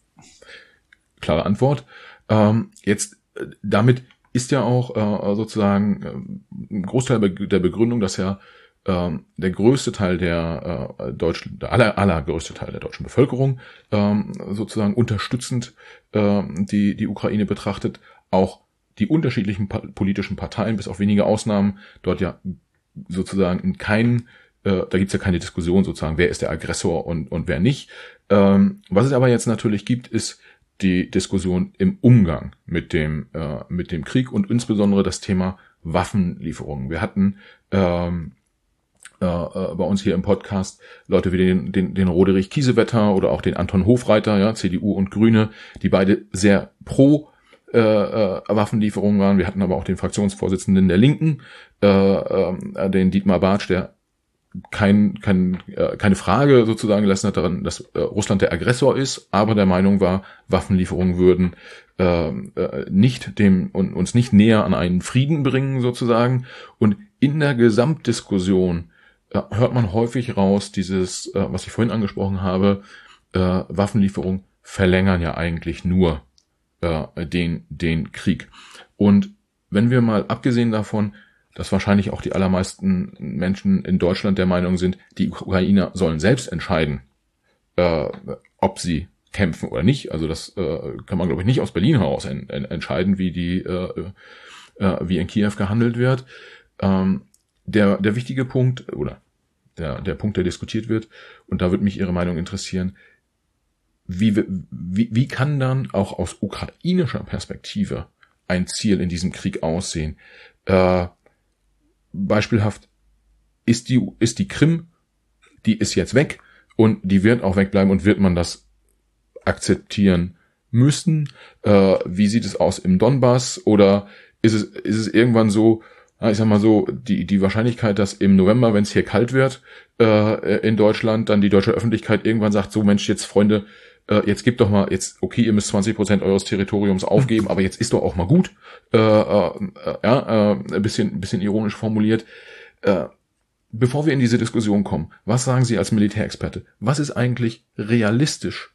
Klare Antwort. Ähm, jetzt, äh, damit ist ja auch äh, sozusagen äh, ein Großteil der Begründung, dass ja äh, der größte Teil der äh, deutschen, der aller, allergrößte Teil der deutschen Bevölkerung äh, sozusagen unterstützend äh, die die Ukraine betrachtet, auch die unterschiedlichen pa- politischen Parteien, bis auf wenige Ausnahmen, dort ja sozusagen in keinen, äh, da gibt's ja keine Diskussion sozusagen, wer ist der Aggressor und und wer nicht. Ähm, was es aber jetzt natürlich gibt, ist die Diskussion im Umgang mit dem äh, mit dem Krieg und insbesondere das Thema Waffenlieferungen. Wir hatten ähm, äh, bei uns hier im Podcast Leute wie den den, den Roderich Kiesewetter oder auch den Anton Hofreiter, ja, C D U und Grüne, die beide sehr pro äh, äh, Waffenlieferungen waren. Wir hatten aber auch den Fraktionsvorsitzenden der Linken, äh, äh, den Dietmar Bartsch, der kein, kein, äh, keine Frage sozusagen gelassen hat daran, dass äh, Russland der Aggressor ist, aber der Meinung war, Waffenlieferungen würden äh, äh, nicht dem und uns nicht näher an einen Frieden bringen sozusagen. Und in der Gesamtdiskussion äh, hört man häufig raus, dieses, äh, was ich vorhin angesprochen habe, äh, Waffenlieferungen verlängern ja eigentlich nur äh, den den Krieg. Und wenn wir mal abgesehen davon, dass wahrscheinlich auch die allermeisten Menschen in Deutschland der Meinung sind, die Ukrainer sollen selbst entscheiden, äh, ob sie kämpfen oder nicht. Also das äh, kann man, glaube ich, nicht aus Berlin heraus en- en- entscheiden, wie die äh, äh, wie in Kiew gehandelt wird. Ähm, der der wichtige Punkt oder der der Punkt, der diskutiert wird, und da würde mich Ihre Meinung interessieren, wie wie wie kann dann auch aus ukrainischer Perspektive ein Ziel in diesem Krieg aussehen? Äh, Beispielhaft ist die ist die Krim, die ist jetzt weg und die wird auch wegbleiben und wird man das akzeptieren müssen? Äh, wie sieht es aus im Donbass? Oder ist es ist es irgendwann so, ich sag mal so, die die Wahrscheinlichkeit, dass im November, wenn es hier kalt wird äh, in Deutschland, dann die deutsche Öffentlichkeit irgendwann sagt, so Mensch, jetzt Freunde, äh, jetzt gebt doch mal, jetzt okay, ihr müsst zwanzig Prozent eures Territoriums aufgeben, aber jetzt ist doch auch mal gut. Äh, äh, ja, äh, ein bisschen, ein bisschen ironisch formuliert. Äh, bevor wir in diese Diskussion kommen, was sagen Sie als Militärexperte? Was ist eigentlich realistisch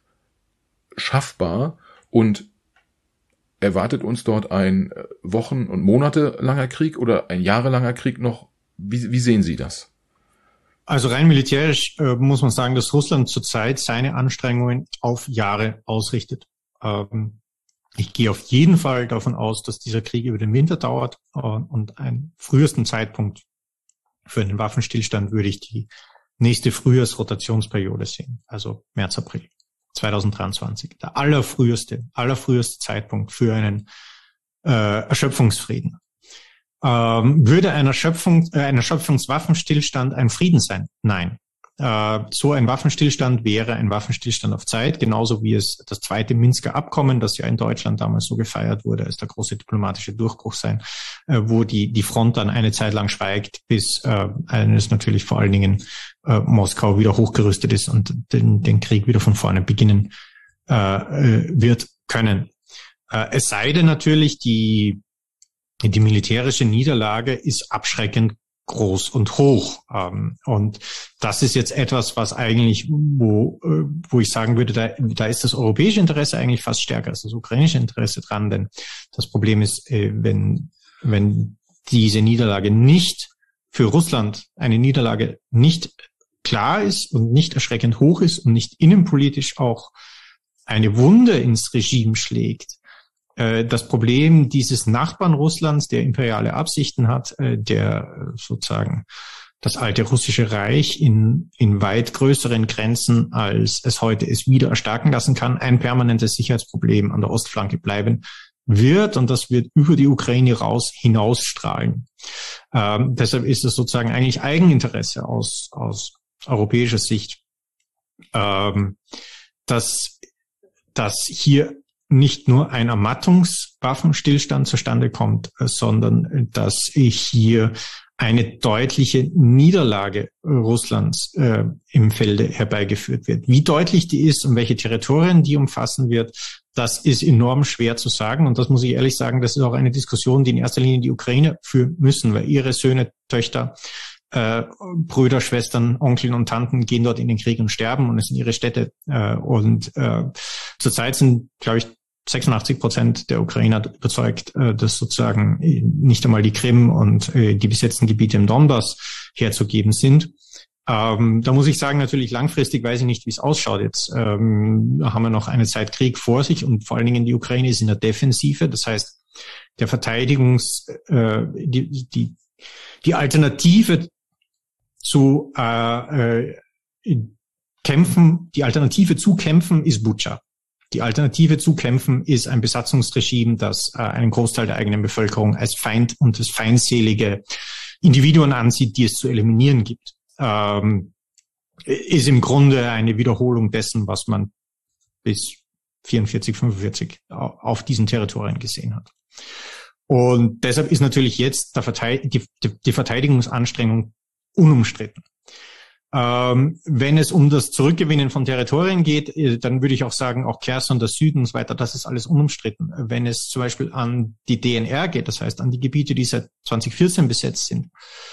schaffbar und erwartet uns dort ein Wochen- und monatelanger Krieg oder ein jahrelanger Krieg noch? Wie, wie sehen Sie das? Also rein militärisch äh, muss man sagen, dass Russland zurzeit seine Anstrengungen auf Jahre ausrichtet. Ähm, ich gehe auf jeden Fall davon aus, dass dieser Krieg über den Winter dauert äh, und einen frühesten Zeitpunkt für einen Waffenstillstand würde ich die nächste Frühjahrsrotationsperiode sehen, also März, April zwanzig dreiundzwanzig. Der allerfrüheste, allerfrüheste Zeitpunkt für einen äh, Erschöpfungsfrieden. Ähm, würde ein, Erschöpfung, äh, ein Erschöpfungswaffenstillstand ein Frieden sein? Nein. Äh, so ein Waffenstillstand wäre ein Waffenstillstand auf Zeit, genauso wie es das zweite Minsker Abkommen, das ja in Deutschland damals so gefeiert wurde, als der große diplomatische Durchbruch sein, äh, wo die die Front dann eine Zeit lang schweigt, bis äh, eines natürlich vor allen Dingen äh, Moskau wieder hochgerüstet ist und den, den Krieg wieder von vorne beginnen äh, wird können. Äh, es sei denn natürlich, die die militärische Niederlage ist abschreckend groß und hoch. Und das ist jetzt etwas, was eigentlich, wo, wo ich sagen würde, da, da ist das europäische Interesse eigentlich fast stärker als das ukrainische Interesse dran. Denn das Problem ist, wenn, wenn diese Niederlage nicht für Russland eine Niederlage nicht klar ist und nicht erschreckend hoch ist und nicht innenpolitisch auch eine Wunde ins Regime schlägt, das Problem dieses Nachbarn Russlands, der imperiale Absichten hat, der sozusagen das alte russische Reich in, in weit größeren Grenzen, als es heute ist, wieder erstarken lassen kann, ein permanentes Sicherheitsproblem an der Ostflanke bleiben wird, und das wird über die Ukraine raus hinausstrahlen. Ähm, deshalb ist es sozusagen eigentlich Eigeninteresse aus, aus europäischer Sicht, ähm, dass, dass hier nicht nur ein Ermattungswaffenstillstand zustande kommt, sondern dass hier eine deutliche Niederlage Russlands äh, im Felde herbeigeführt wird. Wie deutlich die ist und welche Territorien die umfassen wird, das ist enorm schwer zu sagen. Und das muss ich ehrlich sagen, das ist auch eine Diskussion, die in erster Linie die Ukraine führen müssen, weil ihre Söhne, Töchter, äh, Brüder, Schwestern, Onkeln und Tanten gehen dort in den Krieg und sterben, und es sind ihre Städte. Äh, und äh, zurzeit sind, glaube ich, sechsundachtzig Prozent der Ukrainer überzeugt, äh, dass sozusagen nicht einmal die Krim und äh, die besetzten Gebiete im Donbass herzugeben sind. Ähm, da muss ich sagen, natürlich langfristig weiß ich nicht, wie es ausschaut. Jetzt ähm, haben wir noch eine Zeit Krieg vor sich, und vor allen Dingen die Ukraine ist in der Defensive. Das heißt, der Verteidigungs, äh, die, die, die Alternative zu äh, äh, kämpfen, die Alternative zu kämpfen ist Butscha. Die Alternative zu kämpfen ist ein Besatzungsregime, das äh, einen Großteil der eigenen Bevölkerung als Feind und als feindselige Individuen ansieht, die es zu eliminieren gibt. Ähm, ist im Grunde eine Wiederholung dessen, was man bis vierundvierzig, fünfundvierzig auf diesen Territorien gesehen hat. Und deshalb ist natürlich jetzt der Verteid- die, die Verteidigungsanstrengung unumstritten. Ähm, wenn es um das Zurückgewinnen von Territorien geht, dann würde ich auch sagen, auch Kherson, der Süden und so weiter, das ist alles unumstritten. Wenn es zum Beispiel an die D N R geht, das heißt an die Gebiete, die seit zwanzig vierzehn besetzt sind,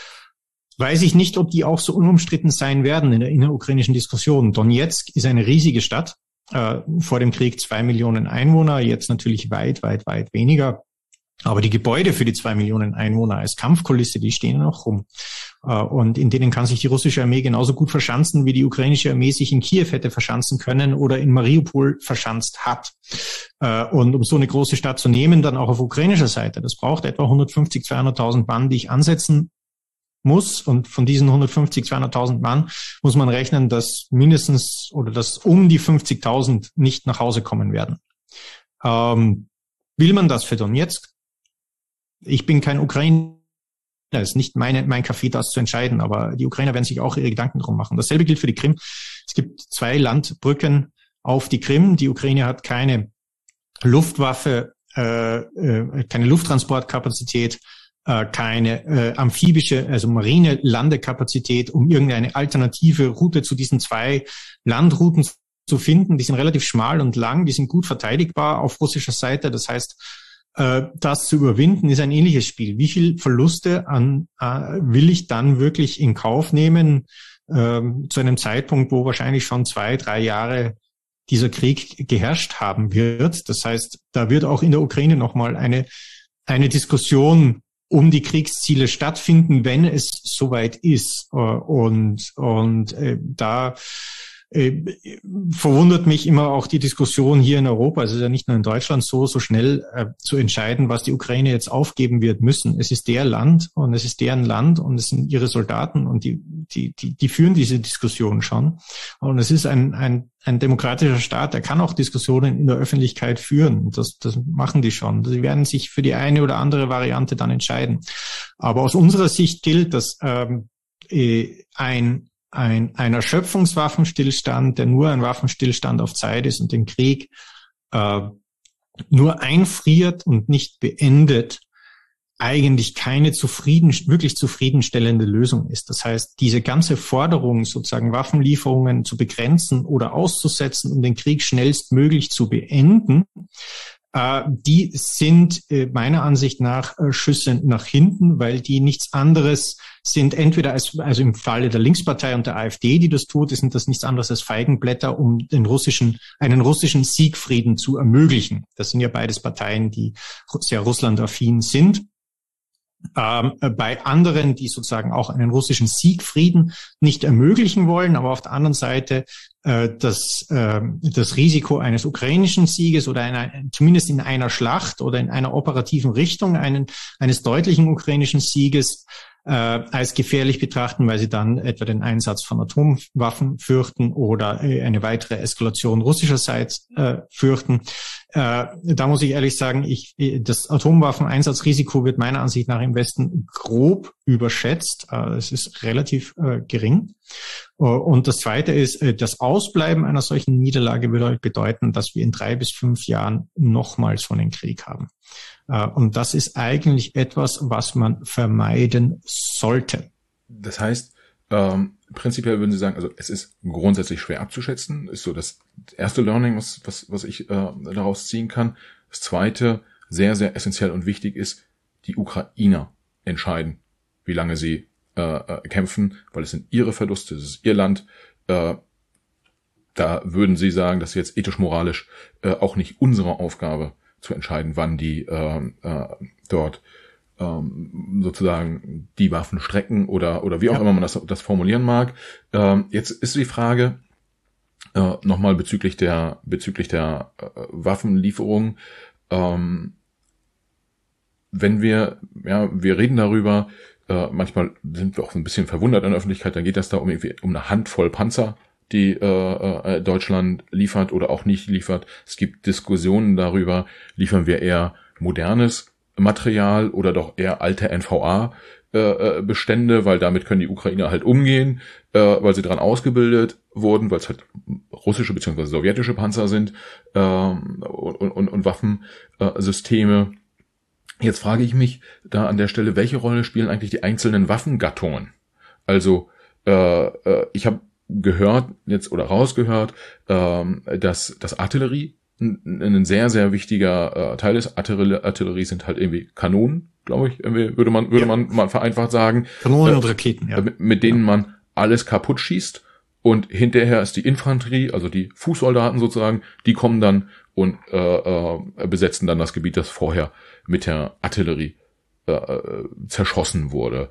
weiß ich nicht, ob die auch so unumstritten sein werden in der innerukrainischen Diskussion. Donetsk ist eine riesige Stadt, äh, vor dem Krieg zwei Millionen Einwohner, jetzt natürlich weit, weit, weit weniger. Aber die Gebäude für die zwei Millionen Einwohner als Kampfkulisse, die stehen noch rum. Und in denen kann sich die russische Armee genauso gut verschanzen, wie die ukrainische Armee sich in Kiew hätte verschanzen können oder in Mariupol verschanzt hat. Und um so eine große Stadt zu nehmen, dann auch auf ukrainischer Seite, das braucht etwa hundertfünfzig, zweihunderttausend Mann, die ich ansetzen muss. Und von diesen hundertfünfzig, zweihunderttausend Mann muss man rechnen, dass mindestens oder dass um die fünfzigtausend nicht nach Hause kommen werden. Ähm, will man das für Donetsk? Ich bin kein Ukrainer, es ist nicht meine, mein Kaffee, das zu entscheiden, aber die Ukrainer werden sich auch ihre Gedanken drum machen. Dasselbe gilt für die Krim. Es gibt zwei Landbrücken auf die Krim. Die Ukraine hat keine Luftwaffe, äh, äh, keine Lufttransportkapazität, äh, keine äh, amphibische, also marine Landekapazität, um irgendeine alternative Route zu diesen zwei Landrouten zu finden. Die sind relativ schmal und lang, die sind gut verteidigbar auf russischer Seite. Das heißt, das zu überwinden, ist ein ähnliches Spiel. Wie viel Verluste an äh, will ich dann wirklich in Kauf nehmen, äh, zu einem Zeitpunkt, wo wahrscheinlich schon zwei, drei Jahre dieser Krieg geherrscht haben wird. Das heißt, da wird auch in der Ukraine nochmal eine, eine Diskussion um die Kriegsziele stattfinden, wenn es soweit ist. Und, und äh, da Äh, verwundert mich immer auch die Diskussion hier in Europa. Es ist ja nicht nur in Deutschland so, so schnell äh, zu entscheiden, was die Ukraine jetzt aufgeben wird müssen. Es ist der Land und es ist deren Land und es sind ihre Soldaten und die, die, die, die führen diese Diskussion schon. Und es ist ein, ein, ein demokratischer Staat, der kann auch Diskussionen in der Öffentlichkeit führen. Das, das machen die schon. Sie werden sich für die eine oder andere Variante dann entscheiden. Aber aus unserer Sicht gilt, dass ähm, ein, ein, ein Erschöpfungswaffenstillstand, der nur ein Waffenstillstand auf Zeit ist und den Krieg äh, nur einfriert und nicht beendet, eigentlich keine zufrieden, wirklich zufriedenstellende Lösung ist. Das heißt, diese ganze Forderung, sozusagen Waffenlieferungen zu begrenzen oder auszusetzen, um den Krieg schnellstmöglich zu beenden, äh, die sind äh, meiner Ansicht nach äh, Schüsse nach hinten, weil die nichts anderes sind, entweder als, also im Falle der Linkspartei und der AfD, die das tut, sind das nichts anderes als Feigenblätter, um den russischen, einen russischen Siegfrieden zu ermöglichen. Das sind ja beides Parteien, die sehr russlandaffin sind. Ähm, bei anderen, die sozusagen auch einen russischen Siegfrieden nicht ermöglichen wollen, aber auf der anderen Seite äh, das, äh, das Risiko eines ukrainischen Sieges oder einer, zumindest in einer Schlacht oder in einer operativen Richtung einen, eines deutlichen ukrainischen Sieges äh, als gefährlich betrachten, weil sie dann etwa den Einsatz von Atomwaffen fürchten oder äh, eine weitere Eskalation russischerseits äh, fürchten. Äh, da muss ich ehrlich sagen, ich, das Atomwaffeneinsatzrisiko wird meiner Ansicht nach im Westen grob überschätzt. Äh, es ist relativ äh, gering. Uh, und das Zweite ist, äh, das Ausbleiben einer solchen Niederlage würde halt bedeuten, dass wir in drei bis fünf Jahren nochmals so einen Krieg haben. Uh, und das ist eigentlich etwas, was man vermeiden sollte. Das heißt, ähm, prinzipiell würden Sie sagen, also es ist grundsätzlich schwer abzuschätzen, ist so das erste Learning, was, was, was ich äh, daraus ziehen kann. Das zweite, sehr, sehr essentiell und wichtig ist, die Ukrainer entscheiden, wie lange sie äh, kämpfen, weil es sind ihre Verluste, es ist ihr Land. Äh, da würden Sie sagen, das ist jetzt ethisch-moralisch äh, auch nicht unsere Aufgabe zu entscheiden, wann die äh, äh, dort sozusagen die Waffen strecken oder oder wie auch ja. immer man das das formulieren mag. Ähm, jetzt ist die Frage äh, nochmal bezüglich der bezüglich der äh, Waffenlieferung. Ähm, wenn wir ja wir reden darüber, äh, manchmal sind wir auch ein bisschen verwundert in der Öffentlichkeit. Dann geht das da um irgendwie um eine Handvoll Panzer, die äh, äh, Deutschland liefert oder auch nicht liefert. Es gibt Diskussionen darüber, liefern wir eher modernes Material oder doch eher alte N V A-Bestände, weil damit können die Ukrainer halt umgehen, äh, weil sie daran ausgebildet wurden, weil es halt russische bzw. sowjetische Panzer sind ähm, und, und, und Waffensysteme. Jetzt frage ich mich da an der Stelle, welche Rolle spielen eigentlich die einzelnen Waffengattungen? Also äh, äh, ich habe gehört jetzt oder rausgehört, äh, dass das Artillerie ein sehr, sehr wichtiger äh, Teil ist. Artillerie, Artillerie sind halt irgendwie Kanonen, glaube ich, irgendwie würde man würde ja. man mal vereinfacht sagen. Kanonen äh, und Raketen, ja. Mit, mit denen ja. man alles kaputt schießt. Und hinterher ist die Infanterie, also die Fußsoldaten sozusagen, die kommen dann und äh, äh, besetzen dann das Gebiet, das vorher mit der Artillerie äh, zerschossen wurde.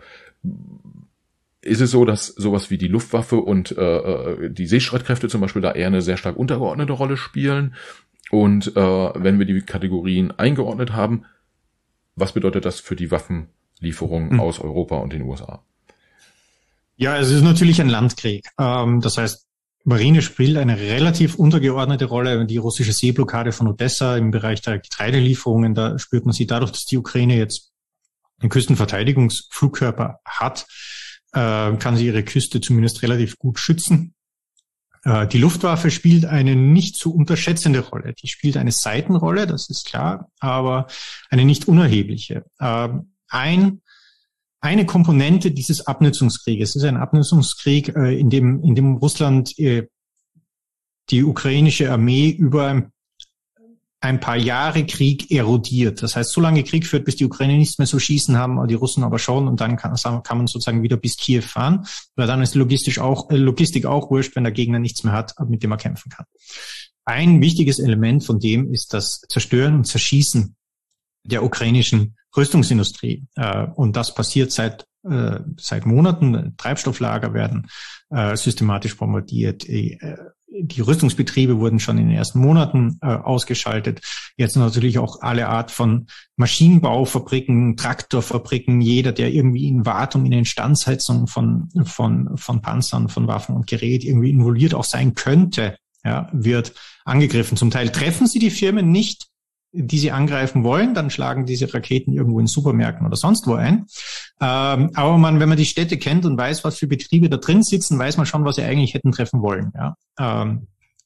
Ist es so, dass sowas wie die Luftwaffe und äh, die Seestreitkräfte zum Beispiel da eher eine sehr stark untergeordnete Rolle spielen? Und äh, wenn wir die Kategorien eingeordnet haben, was bedeutet das für die Waffenlieferungen mhm. aus Europa und den U S A? Ja, es ist natürlich ein Landkrieg. Ähm, das heißt, Marine spielt eine relativ untergeordnete Rolle. Die russische Seeblockade von Odessa im Bereich der Getreidelieferungen, da spürt man sie dadurch, dass die Ukraine jetzt einen Küstenverteidigungsflugkörper hat, äh, kann sie ihre Küste zumindest relativ gut schützen. Die Luftwaffe spielt eine nicht zu unterschätzende Rolle. Die spielt eine Seitenrolle, das ist klar, aber eine nicht unerhebliche. Ein, eine Komponente dieses Abnutzungskrieges ist ein Abnutzungskrieg, in dem, in dem Russland die ukrainische Armee über ein, ein paar Jahre Krieg erodiert. Das heißt, so lange Krieg führt, bis die Ukraine nichts mehr zu schießen haben, die Russen aber schon, und dann kann, kann man sozusagen wieder bis Kiew fahren, weil dann ist logistisch auch, Logistik auch wurscht, wenn der Gegner nichts mehr hat, mit dem er kämpfen kann. Ein wichtiges Element von dem ist das Zerstören und Zerschießen der ukrainischen Rüstungsindustrie. Und das passiert seit seit Monaten. Treibstofflager werden systematisch bombardiert. die Rüstungsbetriebe wurden schon in den ersten Monaten äh, ausgeschaltet. Jetzt natürlich auch alle Art von Maschinenbaufabriken, Traktorfabriken, jeder, der irgendwie in Wartung, in Instandsetzung von, von, von Panzern, von Waffen und Gerät irgendwie involviert auch sein könnte, ja, wird angegriffen. Zum Teil treffen sie die Firmen nicht, die sie angreifen wollen, dann schlagen diese Raketen irgendwo in Supermärkten oder sonst wo ein. Ähm, aber man, wenn man die Städte kennt und weiß, was für Betriebe da drin sitzen, weiß man schon, was sie eigentlich hätten treffen wollen. Ja? Ähm,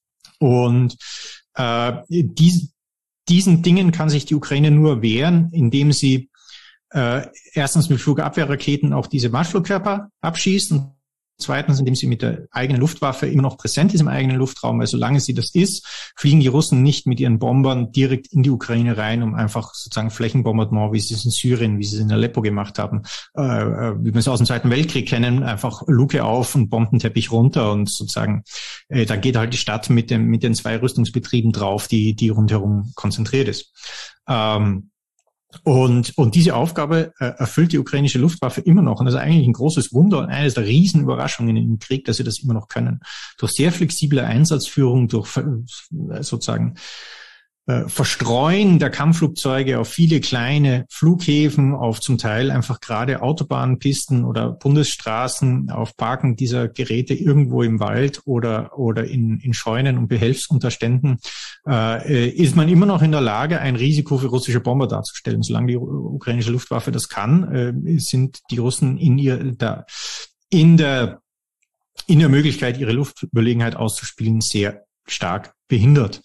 und äh, dies, diesen Dingen kann sich die Ukraine nur wehren, indem sie äh, erstens mit Flugabwehrraketen auch diese Marschflugkörper abschießt und zweitens, indem sie mit der eigenen Luftwaffe immer noch präsent ist im eigenen Luftraum, weil solange sie das ist, fliegen die Russen nicht mit ihren Bombern direkt in die Ukraine rein, um einfach sozusagen Flächenbombardement, wie sie es in Syrien, wie sie es in Aleppo gemacht haben, äh, wie wir es aus dem Zweiten Weltkrieg kennen, einfach Luke auf und Bombenteppich runter und sozusagen, äh, da geht halt die Stadt mit dem mit den zwei Rüstungsbetrieben drauf, die die rundherum konzentriert ist. Ähm, Und, und diese Aufgabe äh, erfüllt die ukrainische Luftwaffe immer noch. Und das ist eigentlich ein großes Wunder und eines der Riesenüberraschungen im Krieg, dass sie das immer noch können. Durch sehr flexible Einsatzführung, durch äh, sozusagen äh, Verstreuen der Kampfflugzeuge auf viele kleine Flughäfen, auf zum Teil einfach gerade Autobahnpisten oder Bundesstraßen, auf Parken dieser Geräte irgendwo im Wald oder, oder in, in Scheunen und Behelfsunterständen, äh, ist man immer noch in der Lage, ein Risiko für russische Bomber darzustellen. Solange die ukrainische Luftwaffe das kann, äh, sind die Russen in ihr, da, in der, in der Möglichkeit, ihre Luftüberlegenheit auszuspielen, sehr stark behindert.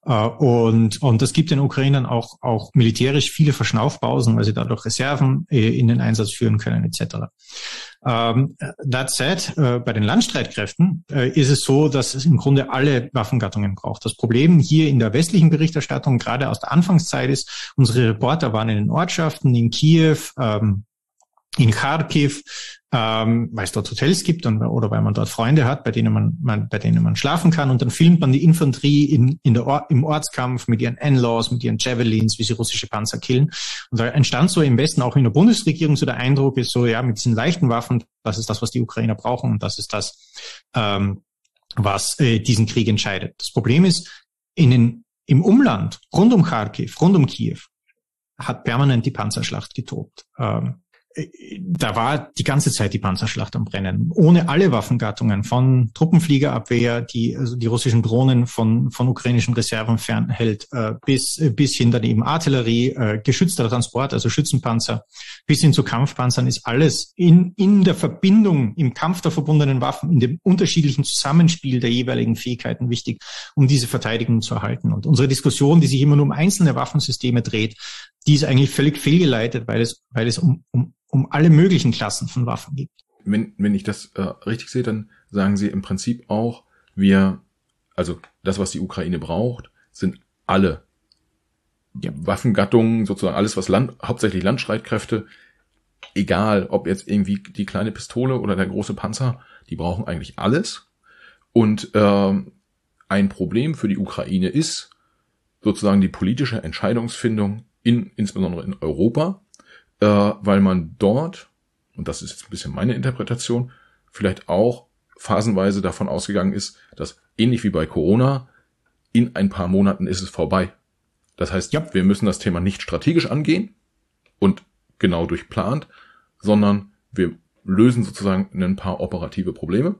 Und, und das gibt den Ukrainern auch, auch militärisch viele Verschnaufpausen, weil sie dadurch Reserven in den Einsatz führen können, et cetera. Um, that said, uh, bei den Landstreitkräften uh, ist es so, dass es im Grunde alle Waffengattungen braucht. Das Problem hier in der westlichen Berichterstattung, gerade aus der Anfangszeit, ist, unsere Reporter waren in den Ortschaften, in Kiew, um, in Kharkiv, ähm, weil es dort Hotels gibt und, oder weil man dort Freunde hat, bei denen man, man bei denen man schlafen kann, und dann filmt man die Infanterie in, in der Or- im Ortskampf mit ihren N-Laws, mit ihren Javelins, wie sie russische Panzer killen. Und da entstand so im Westen auch in der Bundesregierung so der Eindruck, ist so, ja, mit diesen leichten Waffen, das ist das, was die Ukrainer brauchen, und das ist das, ähm, was äh, diesen Krieg entscheidet. Das Problem ist, in den, im Umland, rund um Kharkiv, rund um Kiew, hat permanent die Panzerschlacht getobt. Ähm, Da war die ganze Zeit die Panzerschlacht am Brennen. Ohne alle Waffengattungen, von Truppenfliegerabwehr, die also die russischen Drohnen von von ukrainischen Reserven fernhält, äh, bis bis hin dann eben Artillerie, äh, geschützter Transport, also Schützenpanzer, bis hin zu Kampfpanzern, ist alles in in der Verbindung, im Kampf der verbundenen Waffen, in dem unterschiedlichen Zusammenspiel der jeweiligen Fähigkeiten wichtig, um diese Verteidigung zu erhalten. Und unsere Diskussion, die sich immer nur um einzelne Waffensysteme dreht, die ist eigentlich völlig fehlgeleitet, weil es weil es um um um alle möglichen Klassen von Waffen gibt. Wenn, wenn ich das äh, richtig sehe, dann sagen Sie im Prinzip auch, wir, also das, was die Ukraine braucht, sind alle ja. Waffengattungen, sozusagen alles, was Land, hauptsächlich Landstreitkräfte, egal ob jetzt irgendwie die kleine Pistole oder der große Panzer, die brauchen eigentlich alles. Und äh, ein Problem für die Ukraine ist sozusagen die politische Entscheidungsfindung in, insbesondere in Europa, äh, weil man dort, und das ist jetzt ein bisschen meine Interpretation, vielleicht auch phasenweise davon ausgegangen ist, dass ähnlich wie bei Corona, in ein paar Monaten ist es vorbei. Das heißt, ja, wir müssen das Thema nicht strategisch angehen und genau durchplant, sondern wir lösen sozusagen ein paar operative Probleme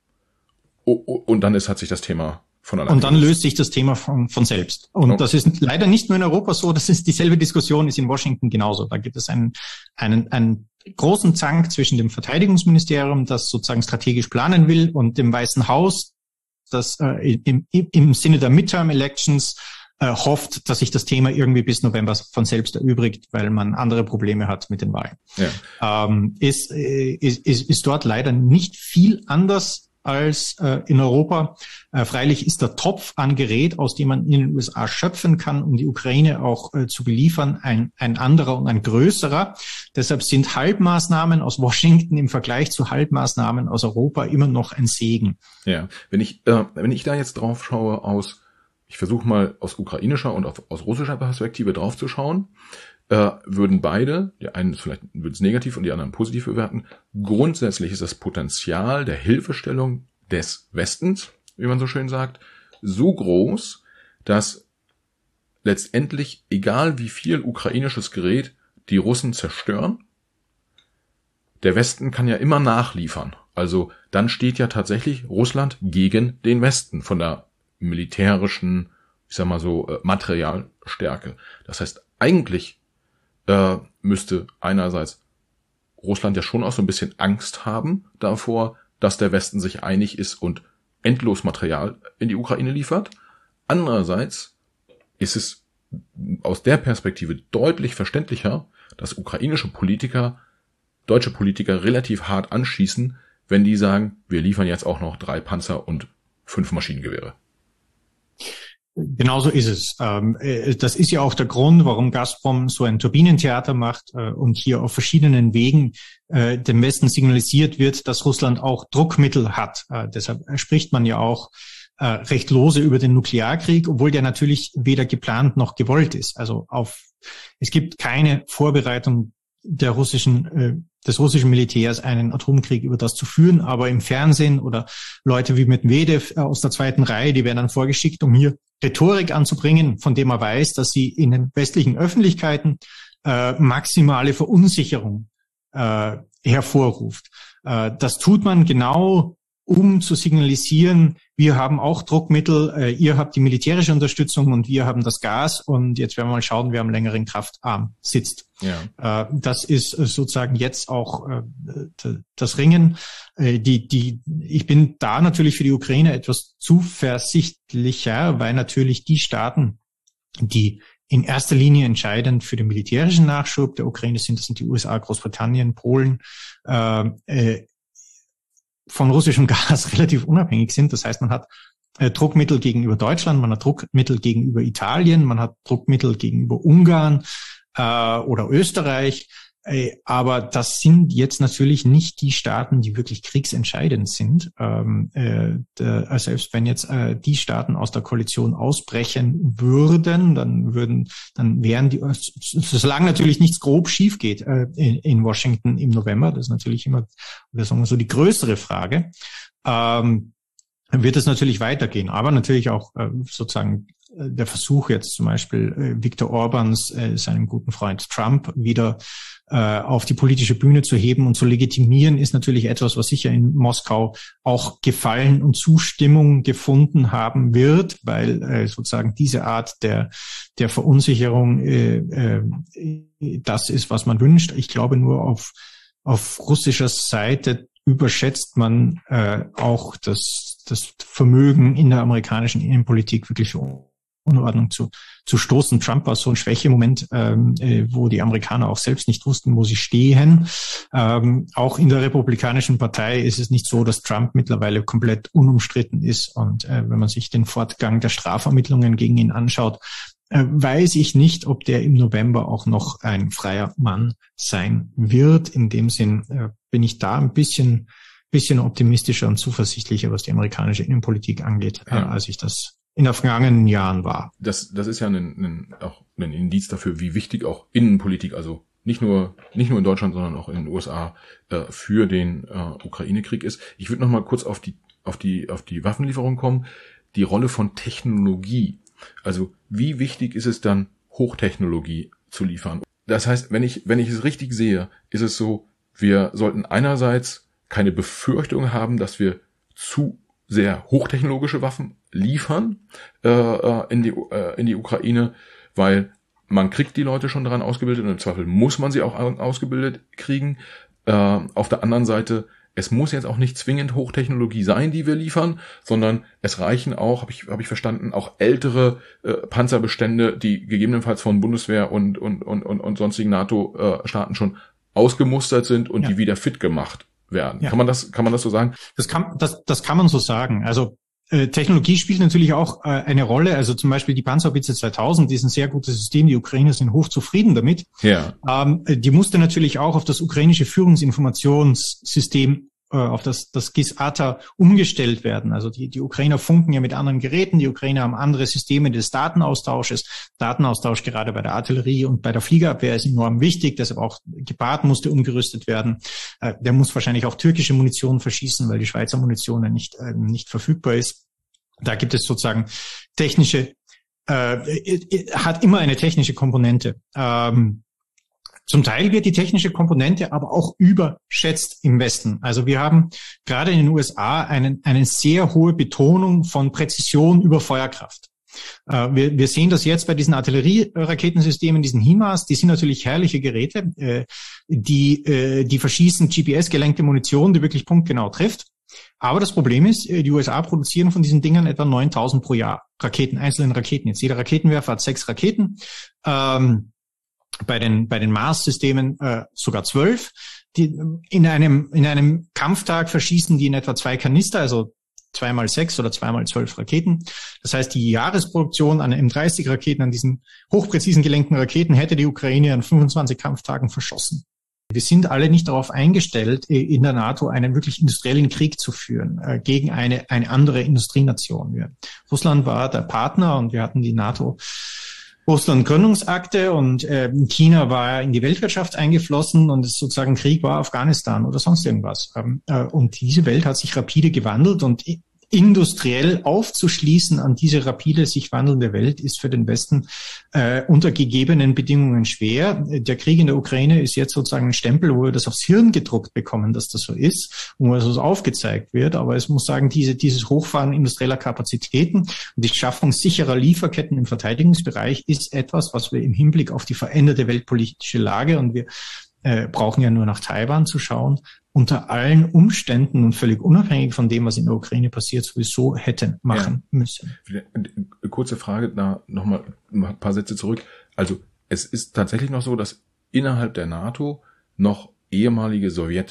und dann ist, hat sich das Thema von alleine. Und dann löst sich das Thema von, von selbst. Und oh. das ist leider nicht nur in Europa so, das ist dieselbe Diskussion, ist in Washington genauso. Da gibt es einen, einen, einen großen Zank zwischen dem Verteidigungsministerium, das sozusagen strategisch planen will, und dem Weißen Haus, das äh, im, im Sinne der Midterm-Elections äh, hofft, dass sich das Thema irgendwie bis November von selbst erübrigt, weil man andere Probleme hat mit den Wahlen. Ja. Ähm, ist, äh, ist, ist, ist dort leider nicht viel anders als äh, in Europa. Äh, freilich ist der Topf an Gerät, aus dem man in den U S A schöpfen kann, um die Ukraine auch äh, zu beliefern, ein, ein anderer und ein größerer. Deshalb sind Halbmaßnahmen aus Washington im Vergleich zu Halbmaßnahmen aus Europa immer noch ein Segen. Ja, wenn ich äh, wenn ich da jetzt drauf schaue aus, ich versuche mal aus ukrainischer und auf, aus russischer Perspektive drauf zu schauen, äh, würden beide, der eine vielleicht würde es negativ und die anderen positiv bewerten. Grundsätzlich ist das Potenzial der Hilfestellung des Westens wie man so schön sagt, so groß, dass letztendlich, egal wie viel ukrainisches Gerät die Russen zerstören, der Westen kann ja immer nachliefern. Also dann steht ja tatsächlich Russland gegen den Westen von der militärischen, ich sag mal so, äh, Materialstärke. Das heißt, eigentlich äh, müsste einerseits Russland ja schon auch so ein bisschen Angst haben davor, dass der Westen sich einig ist und endlos Material in die Ukraine liefert. Andererseits ist es aus der Perspektive deutlich verständlicher, dass ukrainische Politiker, deutsche Politiker relativ hart anschießen, wenn die sagen, wir liefern jetzt auch noch drei Panzer und fünf Maschinengewehre. Genauso ist es. Das ist ja auch der Grund, warum Gazprom so ein Turbinentheater macht und hier auf verschiedenen Wegen dem Westen signalisiert wird, dass Russland auch Druckmittel hat. Deshalb spricht man ja auch recht lose über den Nuklearkrieg, obwohl der natürlich weder geplant noch gewollt ist. Also auf, es gibt keine Vorbereitung der russischen, des russischen Militärs, einen Atomkrieg über das zu führen, aber im Fernsehen oder Leute wie Medvedev aus der zweiten Reihe, die werden dann vorgeschickt, um hier Rhetorik anzubringen, von dem man weiß, dass sie in den westlichen Öffentlichkeiten äh, maximale Verunsicherung äh, hervorruft. Äh, das tut man genau, um zu signalisieren, wir haben auch Druckmittel, äh, ihr habt die militärische Unterstützung und wir haben das Gas und jetzt werden wir mal schauen, wer am längeren Kraftarm sitzt. Ja. Äh, das ist sozusagen jetzt auch äh, das Ringen. Äh, die, die, ich bin da natürlich für die Ukraine etwas zuversichtlicher, weil natürlich die Staaten, die in erster Linie entscheidend für den militärischen Nachschub der Ukraine sind, das sind die U S A, Großbritannien, Polen, äh, äh, von russischem Gas relativ unabhängig sind. Das heißt, man hat äh, Druckmittel gegenüber Deutschland, man hat Druckmittel gegenüber Italien, man hat Druckmittel gegenüber Ungarn äh, oder Österreich. Äh, aber das sind jetzt natürlich nicht die Staaten, die wirklich kriegsentscheidend sind. Ähm, äh, der, selbst wenn jetzt äh, die Staaten aus der Koalition ausbrechen würden, dann würden, dann wären die, solange natürlich nichts grob schief geht äh, in, in Washington im November, das ist natürlich immer, wir sagen so, die größere Frage, ähm, wird es natürlich weitergehen. Aber natürlich auch äh, sozusagen der Versuch jetzt zum Beispiel äh, Viktor Orbáns, äh, seinen guten Freund Trump, wieder äh, auf die politische Bühne zu heben und zu legitimieren, ist natürlich etwas, was sicher in Moskau auch Gefallen und Zustimmung gefunden haben wird, weil äh, sozusagen diese Art der der Verunsicherung äh, äh, das ist, was man wünscht. Ich glaube, nur auf auf russischer Seite überschätzt man äh, auch das das Vermögen in der amerikanischen Innenpolitik wirklich für Unordnung zu, zu stoßen. Trump war so ein Schwächemoment, ähm, äh, wo die Amerikaner auch selbst nicht wussten, wo sie stehen. Ähm, auch in der Republikanischen Partei ist es nicht so, dass Trump mittlerweile komplett unumstritten ist. Und äh, wenn man sich den Fortgang der Strafermittlungen gegen ihn anschaut, äh, weiß ich nicht, ob der im November auch noch ein freier Mann sein wird. In dem Sinn äh, bin ich da ein bisschen, bisschen optimistischer und zuversichtlicher, was die amerikanische Innenpolitik angeht, äh, ja. als ich das in den vergangenen Jahren war. Das, das ist ja ein, ein, auch ein Indiz dafür, wie wichtig auch Innenpolitik, also nicht nur, nicht nur in Deutschland, sondern auch in den U S A, äh, für den äh, Ukraine-Krieg ist. Ich würde noch mal kurz auf die, auf die, auf die Waffenlieferung kommen. Die Rolle von Technologie. Also, wie wichtig ist es dann, Hochtechnologie zu liefern? Das heißt, wenn ich, wenn ich es richtig sehe, ist es so, wir sollten einerseits keine Befürchtung haben, dass wir zu sehr hochtechnologische Waffen liefern äh, in die äh, in die Ukraine, weil man kriegt die Leute schon daran ausgebildet und im Zweifel muss man sie auch ausgebildet kriegen. Äh, auf der anderen Seite, es muss jetzt auch nicht zwingend Hochtechnologie sein, die wir liefern, sondern es reichen auch, habe ich habe ich verstanden, auch ältere äh, Panzerbestände, die gegebenenfalls von Bundeswehr und und und und, und sonstigen NATO-Staaten schon ausgemustert sind und ja. die wieder fit gemacht werden. Ja. Kann man das, kann man das so sagen? Das kann, das, das kann man so sagen. Also, äh, Technologie spielt natürlich auch äh, eine Rolle. Also zum Beispiel die Panzerhaubitze zweitausend, die ist ein sehr gutes System. Die Ukrainer sind hochzufrieden damit. Ja. Ähm, die musste natürlich auch auf das ukrainische Führungsinformationssystem, äh, auf das, das G I S A T A umgestellt werden. Also die, die Ukrainer funken ja mit anderen Geräten. Die Ukrainer haben andere Systeme des Datenaustausches. Datenaustausch gerade bei der Artillerie und bei der Fliegerabwehr ist enorm wichtig. Deshalb auch Gepard musste umgerüstet werden. Äh, der muss wahrscheinlich auch türkische Munition verschießen, weil die Schweizer Munition ja nicht, äh, nicht verfügbar ist. Da gibt es sozusagen technische, äh, hat immer eine technische Komponente. Ähm, Zum Teil wird die technische Komponente aber auch überschätzt im Westen. Also wir haben gerade in den U S A einen, eine sehr hohe Betonung von Präzision über Feuerkraft. Äh, wir, wir sehen das jetzt bei diesen Artillerieраketensystemen, diesen HIMARS, die sind natürlich herrliche Geräte, äh, die, äh, die verschießen G P S-gelenkte Munition, die wirklich punktgenau trifft. Aber das Problem ist, die U S A produzieren von diesen Dingern etwa neuntausend pro Jahr Raketen, einzelnen Raketen. Jetzt jeder Raketenwerfer hat sechs Raketen. Ähm, bei den bei den Mars-Systemen äh, sogar zwölf. Die in einem in einem Kampftag verschießen die in etwa zwei Kanister, also zwei mal sechs oder zwei mal zwölf Raketen. Das heißt, die Jahresproduktion an M dreißig Raketen, an diesen hochpräzisen gelenkten Raketen, hätte die Ukraine an fünfundzwanzig Kampftagen verschossen. Wir sind alle nicht darauf eingestellt, in der NATO einen wirklich industriellen Krieg zu führen äh, gegen eine eine andere Industrienation. Wir, Russland war der Partner und wir hatten die NATO Russland-Gründungsakte und äh, China war in die Weltwirtschaft eingeflossen und es sozusagen Krieg war Afghanistan oder sonst irgendwas. Ähm, äh, und diese Welt hat sich rapide gewandelt und industriell aufzuschließen an diese rapide sich wandelnde Welt ist für den Westen äh, unter gegebenen Bedingungen schwer. Der Krieg in der Ukraine ist jetzt sozusagen ein Stempel, wo wir das aufs Hirn gedruckt bekommen, dass das so ist, wo es so aufgezeigt wird. Aber es muss sagen, diese, dieses Hochfahren industrieller Kapazitäten und die Schaffung sicherer Lieferketten im Verteidigungsbereich ist etwas, was wir im Hinblick auf die veränderte weltpolitische Lage, und wir äh, brauchen ja nur nach Taiwan zu schauen, unter allen Umständen und völlig unabhängig von dem, was in der Ukraine passiert, sowieso hätten machen ja. müssen. Kurze Frage, da nochmal ein paar Sätze zurück. Also es ist tatsächlich noch so, dass innerhalb der NATO noch ehemalige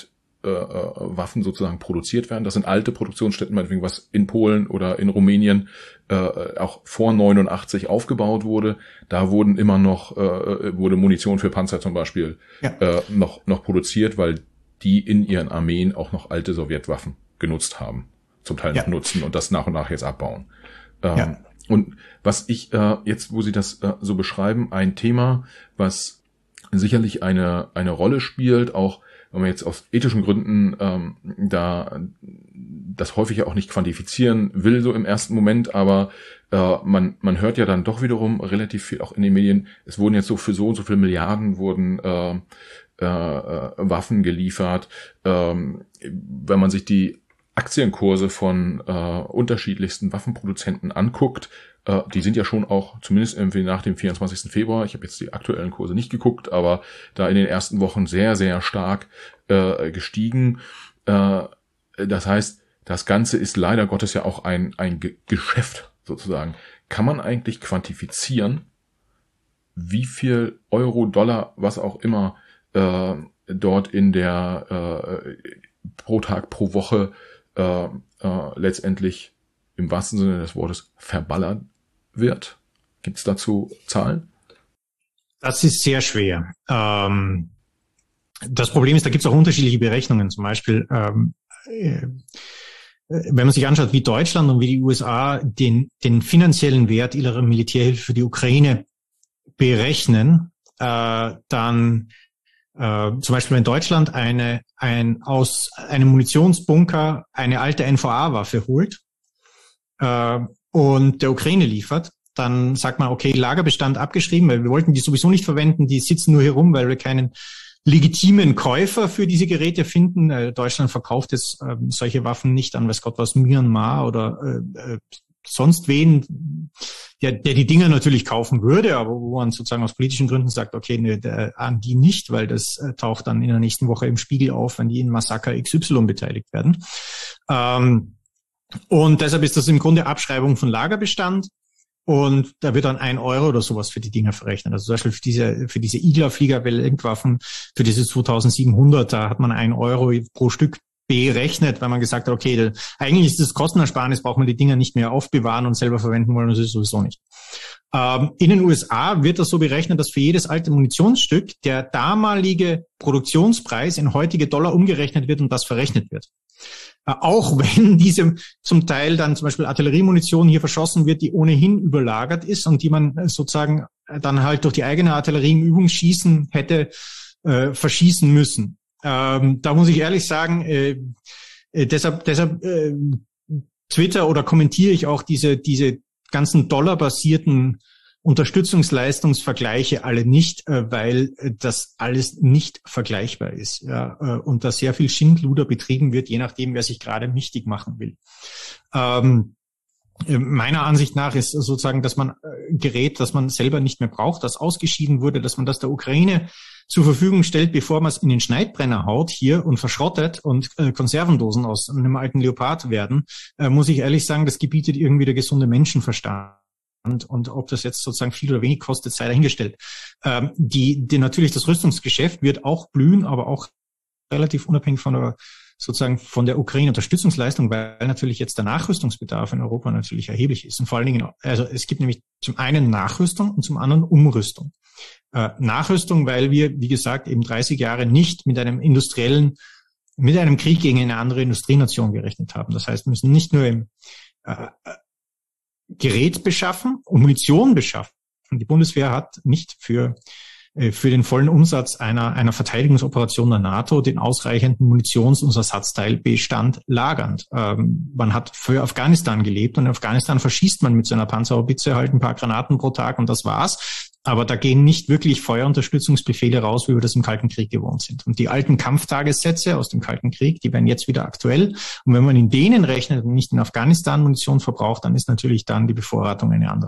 Sowjetwaffen äh, sozusagen produziert werden. Das sind alte Produktionsstätten, meinetwegen was in Polen oder in Rumänien äh, auch vor neunundachtzig aufgebaut wurde. Da wurden immer noch, äh, wurde Munition für Panzer zum Beispiel ja. äh, noch noch produziert, weil die in ihren Armeen auch noch alte Sowjetwaffen genutzt haben, zum Teil noch ja. nutzen und das nach und nach jetzt abbauen. Ähm, ja. Und was ich äh, jetzt, wo Sie das äh, so beschreiben, ein Thema, was sicherlich eine eine Rolle spielt, auch wenn man jetzt aus ethischen Gründen ähm, da das häufig ja auch nicht quantifizieren will, so im ersten Moment, aber äh, man man hört ja dann doch wiederum relativ viel auch in den Medien, es wurden jetzt so für so und so viele Milliarden wurden äh, Äh, äh, Waffen geliefert. Ähm, wenn man sich die Aktienkurse von äh, unterschiedlichsten Waffenproduzenten anguckt, äh, die sind ja schon auch, zumindest irgendwie nach dem vierundzwanzigsten Februar, ich habe jetzt die aktuellen Kurse nicht geguckt, aber da in den ersten Wochen sehr, sehr stark äh, gestiegen. Äh, das heißt, das Ganze ist leider Gottes ja auch ein, ein Ge- Geschäft sozusagen. Kann man eigentlich quantifizieren, wie viel Euro, Dollar, was auch immer Äh, dort in der äh, pro Tag, pro Woche äh, äh, letztendlich im wahrsten Sinne des Wortes verballert wird? Gibt es dazu Zahlen? Das ist sehr schwer. Ähm, das Problem ist, da gibt es auch unterschiedliche Berechnungen. Zum Beispiel, ähm, äh, wenn man sich anschaut, wie Deutschland und wie die U S A den, den finanziellen Wert ihrer Militärhilfe für die Ukraine berechnen, äh, dann Uh, zum Beispiel, wenn Deutschland eine, ein, aus einem Munitionsbunker eine alte N V A-Waffe holt uh, und der Ukraine liefert, dann sagt man, okay, Lagerbestand abgeschrieben, weil wir wollten die sowieso nicht verwenden, die sitzen nur hier rum, weil wir keinen legitimen Käufer für diese Geräte finden. Uh, Deutschland verkauft jetzt uh, solche Waffen nicht an, weiß Gott was, Myanmar oder uh, sonst wen, der, der die Dinger natürlich kaufen würde, aber wo man sozusagen aus politischen Gründen sagt, okay, ne, der, an die nicht, weil das äh, taucht dann in der nächsten Woche im Spiegel auf, wenn die in Massaker X Y beteiligt werden. Ähm, und deshalb ist das im Grunde Abschreibung von Lagerbestand und da wird dann ein Euro oder sowas für die Dinger verrechnet. Also zum Beispiel für diese, für diese Igla-Fliegerwellenwaffen, für diese zweitausendsiebenhundert, da hat man ein Euro pro Stück berechnet, weil man gesagt hat, okay, eigentlich ist das Kostenersparnis, braucht man die Dinger nicht mehr aufbewahren und selber verwenden wollen, das ist sowieso nicht. Ähm, in den U S A wird das so berechnet, dass für jedes alte Munitionsstück der damalige Produktionspreis in heutige Dollar umgerechnet wird und das verrechnet wird. Äh, auch wenn diese zum Teil dann zum Beispiel Artilleriemunition hier verschossen wird, die ohnehin überlagert ist und die man sozusagen dann halt durch die eigene Artillerie im Übungsschießen hätte äh, verschießen müssen. Ähm, da muss ich ehrlich sagen, äh, äh, deshalb, deshalb äh, Twitter oder kommentiere ich auch diese, diese ganzen dollarbasierten Unterstützungsleistungsvergleiche alle nicht, weil das alles nicht vergleichbar ist, ja, und da sehr viel Schindluder betrieben wird, je nachdem, wer sich gerade mächtig machen will. Ähm, meiner Ansicht nach ist sozusagen, dass man Gerät, das man selber nicht mehr braucht, das ausgeschieden wurde, dass man das der Ukraine zur Verfügung stellt, bevor man es in den Schneidbrenner haut hier und verschrottet und äh, Konservendosen aus einem alten Leopard werden, äh, muss ich ehrlich sagen, das gebietet irgendwie der gesunde Menschenverstand. Und, und ob das jetzt sozusagen viel oder wenig kostet, sei dahingestellt. Ähm, die, die natürlich das Rüstungsgeschäft wird auch blühen, aber auch relativ unabhängig von der sozusagen von der Ukraine-Unterstützungsleistung, weil natürlich jetzt der Nachrüstungsbedarf in Europa natürlich erheblich ist. Und vor allen Dingen, also es gibt nämlich zum einen Nachrüstung und zum anderen Umrüstung. Äh, Nachrüstung, weil wir, wie gesagt, eben dreißig Jahre nicht mit einem industriellen, mit einem Krieg gegen eine andere Industrienation gerechnet haben. Das heißt, wir müssen nicht nur im äh, Gerät beschaffen und Munition beschaffen. Die Bundeswehr hat nicht für für den vollen Umsatz einer einer Verteidigungsoperation der NATO den ausreichenden Munitions- und Ersatzteilbestand lagernd. Ähm, man hat für Afghanistan gelebt und in Afghanistan verschießt man mit so einer Panzerhaubitze halt ein paar Granaten pro Tag und das war's. Aber da gehen nicht wirklich Feuerunterstützungsbefehle raus, wie wir das im Kalten Krieg gewohnt sind. Und die alten Kampftagessätze aus dem Kalten Krieg, die werden jetzt wieder aktuell. Und wenn man in denen rechnet und nicht in Afghanistan Munition verbraucht, dann ist natürlich dann die Bevorratung eine andere.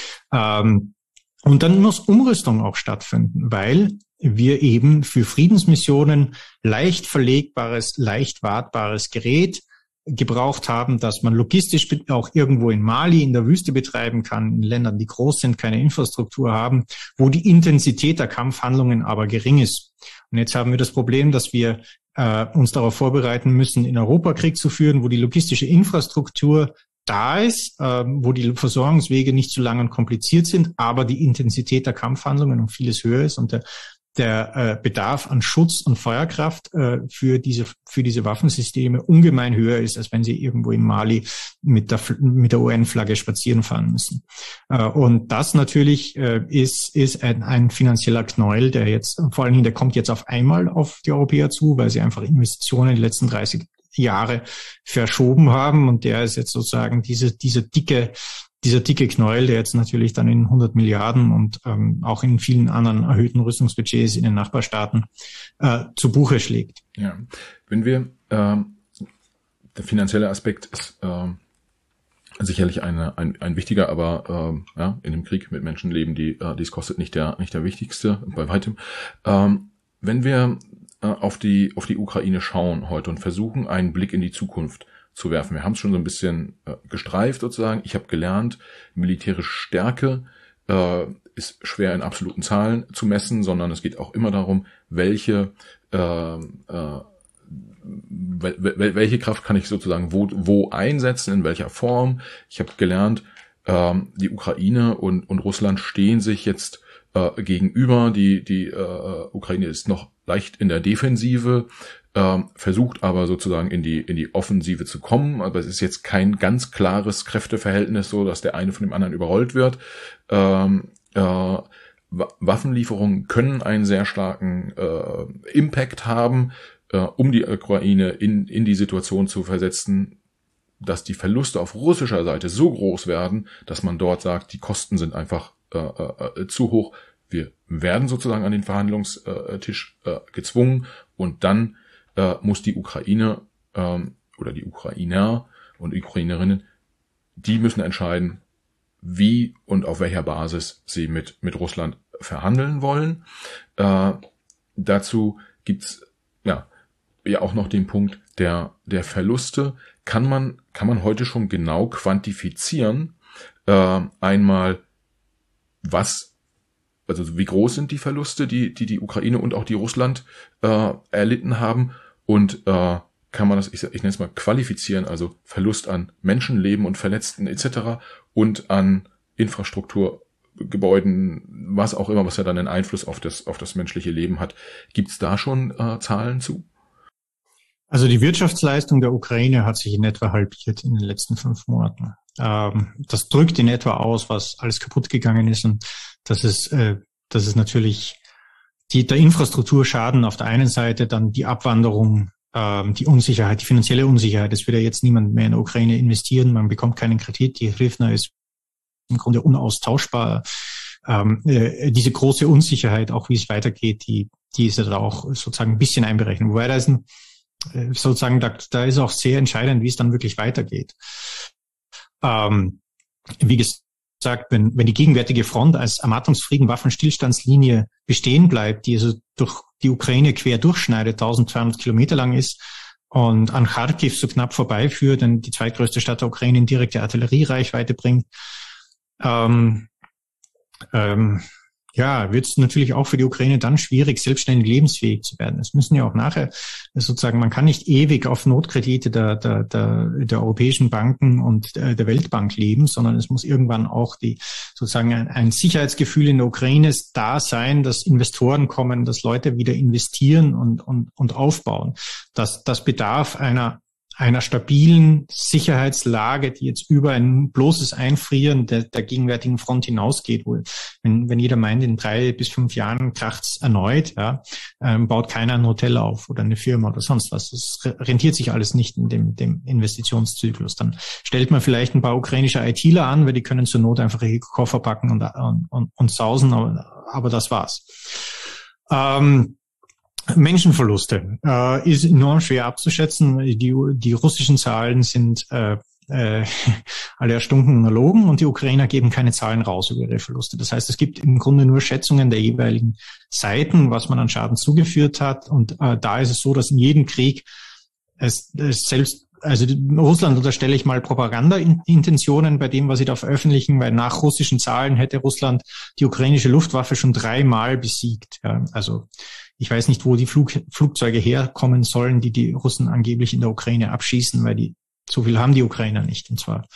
Ähm, und dann muss Umrüstung auch stattfinden, weil wir eben für Friedensmissionen leicht verlegbares, leicht wartbares Gerät gebraucht haben, dass man logistisch auch irgendwo in Mali in der Wüste betreiben kann, in Ländern, die groß sind, keine Infrastruktur haben, wo die Intensität der Kampfhandlungen aber gering ist. Und jetzt haben wir das Problem, dass wir äh, uns darauf vorbereiten müssen, in Europa Krieg zu führen, wo die logistische Infrastruktur da ist, äh, wo die Versorgungswege nicht zu lang und kompliziert sind, aber die Intensität der Kampfhandlungen um vieles höher ist und der der äh, Bedarf an Schutz und Feuerkraft äh, für diese für diese Waffensysteme ungemein höher ist, als wenn sie irgendwo in Mali mit der mit der U N-Flagge spazieren fahren müssen. Äh, und das natürlich äh, ist ist ein, ein finanzieller Knäuel, der jetzt vor allen Dingen, der kommt jetzt auf einmal auf die Europäer zu, weil sie einfach Investitionen in die letzten dreißig Jahre verschoben haben und der ist jetzt sozusagen diese diese dicke Dieser dicke Knäuel, der jetzt natürlich dann in hundert Milliarden und ähm, auch in vielen anderen erhöhten Rüstungsbudgets in den Nachbarstaaten äh, zu Buche schlägt. Ja, wenn wir, ähm, der finanzielle Aspekt ist ähm, sicherlich eine, ein, ein wichtiger, aber ähm, ja, in dem Krieg mit Menschenleben, die, äh, die es kostet, nicht der, nicht der wichtigste bei weitem. Ähm, wenn wir äh, auf die, auf die Ukraine schauen heute und versuchen, einen Blick in die Zukunft zu werfen. Wir haben es schon so ein bisschen äh, gestreift sozusagen. Ich habe gelernt, militärische Stärke äh, ist schwer in absoluten Zahlen zu messen, sondern es geht auch immer darum, welche äh, äh, wel, wel, welche Kraft kann ich sozusagen wo, wo einsetzen, in welcher Form. Ich habe gelernt, äh, die Ukraine und, und Russland stehen sich jetzt äh, gegenüber. Die, die äh, Ukraine ist noch leicht in der Defensive, Ähm, versucht aber sozusagen in die in die Offensive zu kommen. Aber es ist jetzt kein ganz klares Kräfteverhältnis, so dass der eine von dem anderen überrollt wird. Ähm, äh, Waffenlieferungen können einen sehr starken äh, Impact haben, äh, um die Ukraine in in die Situation zu versetzen, dass die Verluste auf russischer Seite so groß werden, dass man dort sagt, die Kosten sind einfach äh, äh, zu hoch. Wir werden sozusagen an den Verhandlungstisch äh, gezwungen und dann äh, muss die Ukraine ähm, oder die Ukrainer und Ukrainerinnen, die müssen entscheiden, wie und auf welcher Basis sie mit mit Russland verhandeln wollen. Äh, dazu gibt's ja ja auch noch den Punkt der der Verluste. Kann man kann man heute schon genau quantifizieren? Äh, einmal was Also wie groß sind die Verluste, die die die Ukraine und auch die Russland äh, erlitten haben? Und äh, kann man das, ich, ich nenne es mal, qualifizieren, also Verlust an Menschenleben und Verletzten et cetera und an Infrastrukturgebäuden, was auch immer, was ja dann einen Einfluss auf das auf das menschliche Leben hat. Gibt es da schon äh, Zahlen zu? Also die Wirtschaftsleistung der Ukraine hat sich in etwa halbiert in den letzten fünf Monaten. Ähm, das drückt in etwa aus, was alles kaputt gegangen ist und das ist, äh, das ist natürlich die, der Infrastrukturschaden auf der einen Seite, dann die Abwanderung ähm, die Unsicherheit, die finanzielle Unsicherheit. Es will ja jetzt niemand mehr in der Ukraine investieren, man bekommt keinen Kredit, die Hryvnia ist im Grunde unaustauschbar. Ähm, äh, diese große Unsicherheit, auch wie es weitergeht, die, die ist ja da auch sozusagen ein bisschen einberechnet. Wobei da ist ein, äh, sozusagen, da, da ist auch sehr entscheidend, wie es dann wirklich weitergeht. Ähm, wie gesagt, wenn, wenn die gegenwärtige Front als Ermattungsfrieden, Waffenstillstandslinie bestehen bleibt, die also durch die Ukraine quer durchschneidet, eintausendzweihundert Kilometer lang ist und an Kharkiv so knapp vorbeiführt, denn die zweitgrößte Stadt der Ukraine in direkte Artilleriereichweite bringt, ähm, ähm, ja, wird es natürlich auch für die Ukraine dann schwierig, selbstständig lebensfähig zu werden. Es müssen ja auch nachher sozusagen, man kann nicht ewig auf Notkredite der, der, der, der europäischen Banken und der, der Weltbank leben, sondern es muss irgendwann auch die sozusagen ein, ein Sicherheitsgefühl in der Ukraine da sein, dass Investoren kommen, dass Leute wieder investieren und, und, und aufbauen. Das, das bedarf einer einer stabilen Sicherheitslage, die jetzt über ein bloßes Einfrieren der, der gegenwärtigen Front hinausgeht, wo, wenn, wenn jeder meint, in drei bis fünf Jahren kracht's erneut, ja, ähm, baut keiner ein Hotel auf oder eine Firma oder sonst was. Das rentiert sich alles nicht in dem, dem Investitionszyklus. Dann stellt man vielleicht ein paar ukrainische ITler an, weil die können zur Not einfach ihre Koffer packen und, und, und, und sausen, aber, aber das war's. Ähm, Menschenverluste äh, ist enorm schwer abzuschätzen. Die, die russischen Zahlen sind äh, äh, alle erstunken und erlogen und die Ukrainer geben keine Zahlen raus über ihre Verluste. Das heißt, es gibt im Grunde nur Schätzungen der jeweiligen Seiten, was man an Schaden zugeführt hat. Und äh, da ist es so, dass in jedem Krieg es, es selbst, also Russland unterstelle ich mal Propaganda-Intentionen bei dem, was sie da veröffentlichen, weil nach russischen Zahlen hätte Russland die ukrainische Luftwaffe schon dreimal besiegt. Ja, also ich weiß nicht, wo die Flug, Flugzeuge herkommen sollen, die die Russen angeblich in der Ukraine abschießen, weil die so viel haben die Ukrainer nicht. Und zwar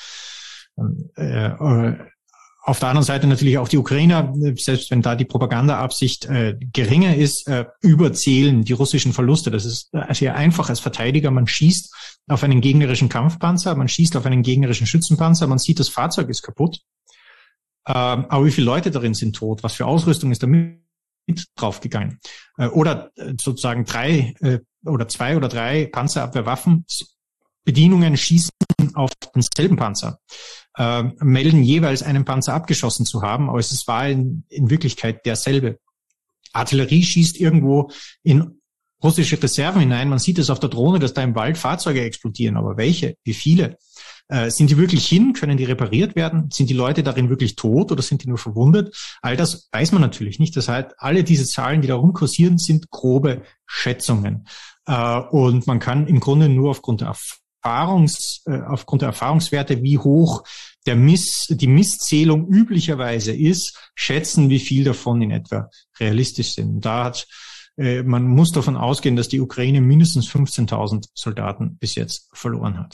äh, äh, auf der anderen Seite natürlich auch die Ukrainer, selbst wenn da die Propagandaabsicht äh, geringer ist, äh, überzählen die russischen Verluste. Das ist sehr einfach als Verteidiger. Man schießt auf einen gegnerischen Kampfpanzer, man schießt auf einen gegnerischen Schützenpanzer, man sieht, das Fahrzeug ist kaputt. Äh, aber wie viele Leute darin sind tot? Was für Ausrüstung ist damit draufgegangen? Oder sozusagen drei oder zwei oder drei Panzerabwehrwaffen, Bedienungen schießen auf denselben Panzer, äh, melden jeweils einen Panzer abgeschossen zu haben, aber es war in, in Wirklichkeit derselbe. Artillerie schießt irgendwo in russische Reserven hinein, man sieht es auf der Drohne, dass da im Wald Fahrzeuge explodieren, aber welche? Wie viele? Äh, sind die wirklich hin? Können die repariert werden? Sind die Leute darin wirklich tot oder sind die nur verwundet? All das weiß man natürlich nicht. Das heißt, alle diese Zahlen, die da rumkursieren, sind grobe Schätzungen. Äh, und man kann im Grunde nur aufgrund der Erfahrungs, äh, aufgrund der Erfahrungswerte, wie hoch der Miss, die Misszählung üblicherweise ist, schätzen, wie viel davon in etwa realistisch sind. Da hat äh, man muss davon ausgehen, dass die Ukraine mindestens fünfzehntausend Soldaten bis jetzt verloren hat.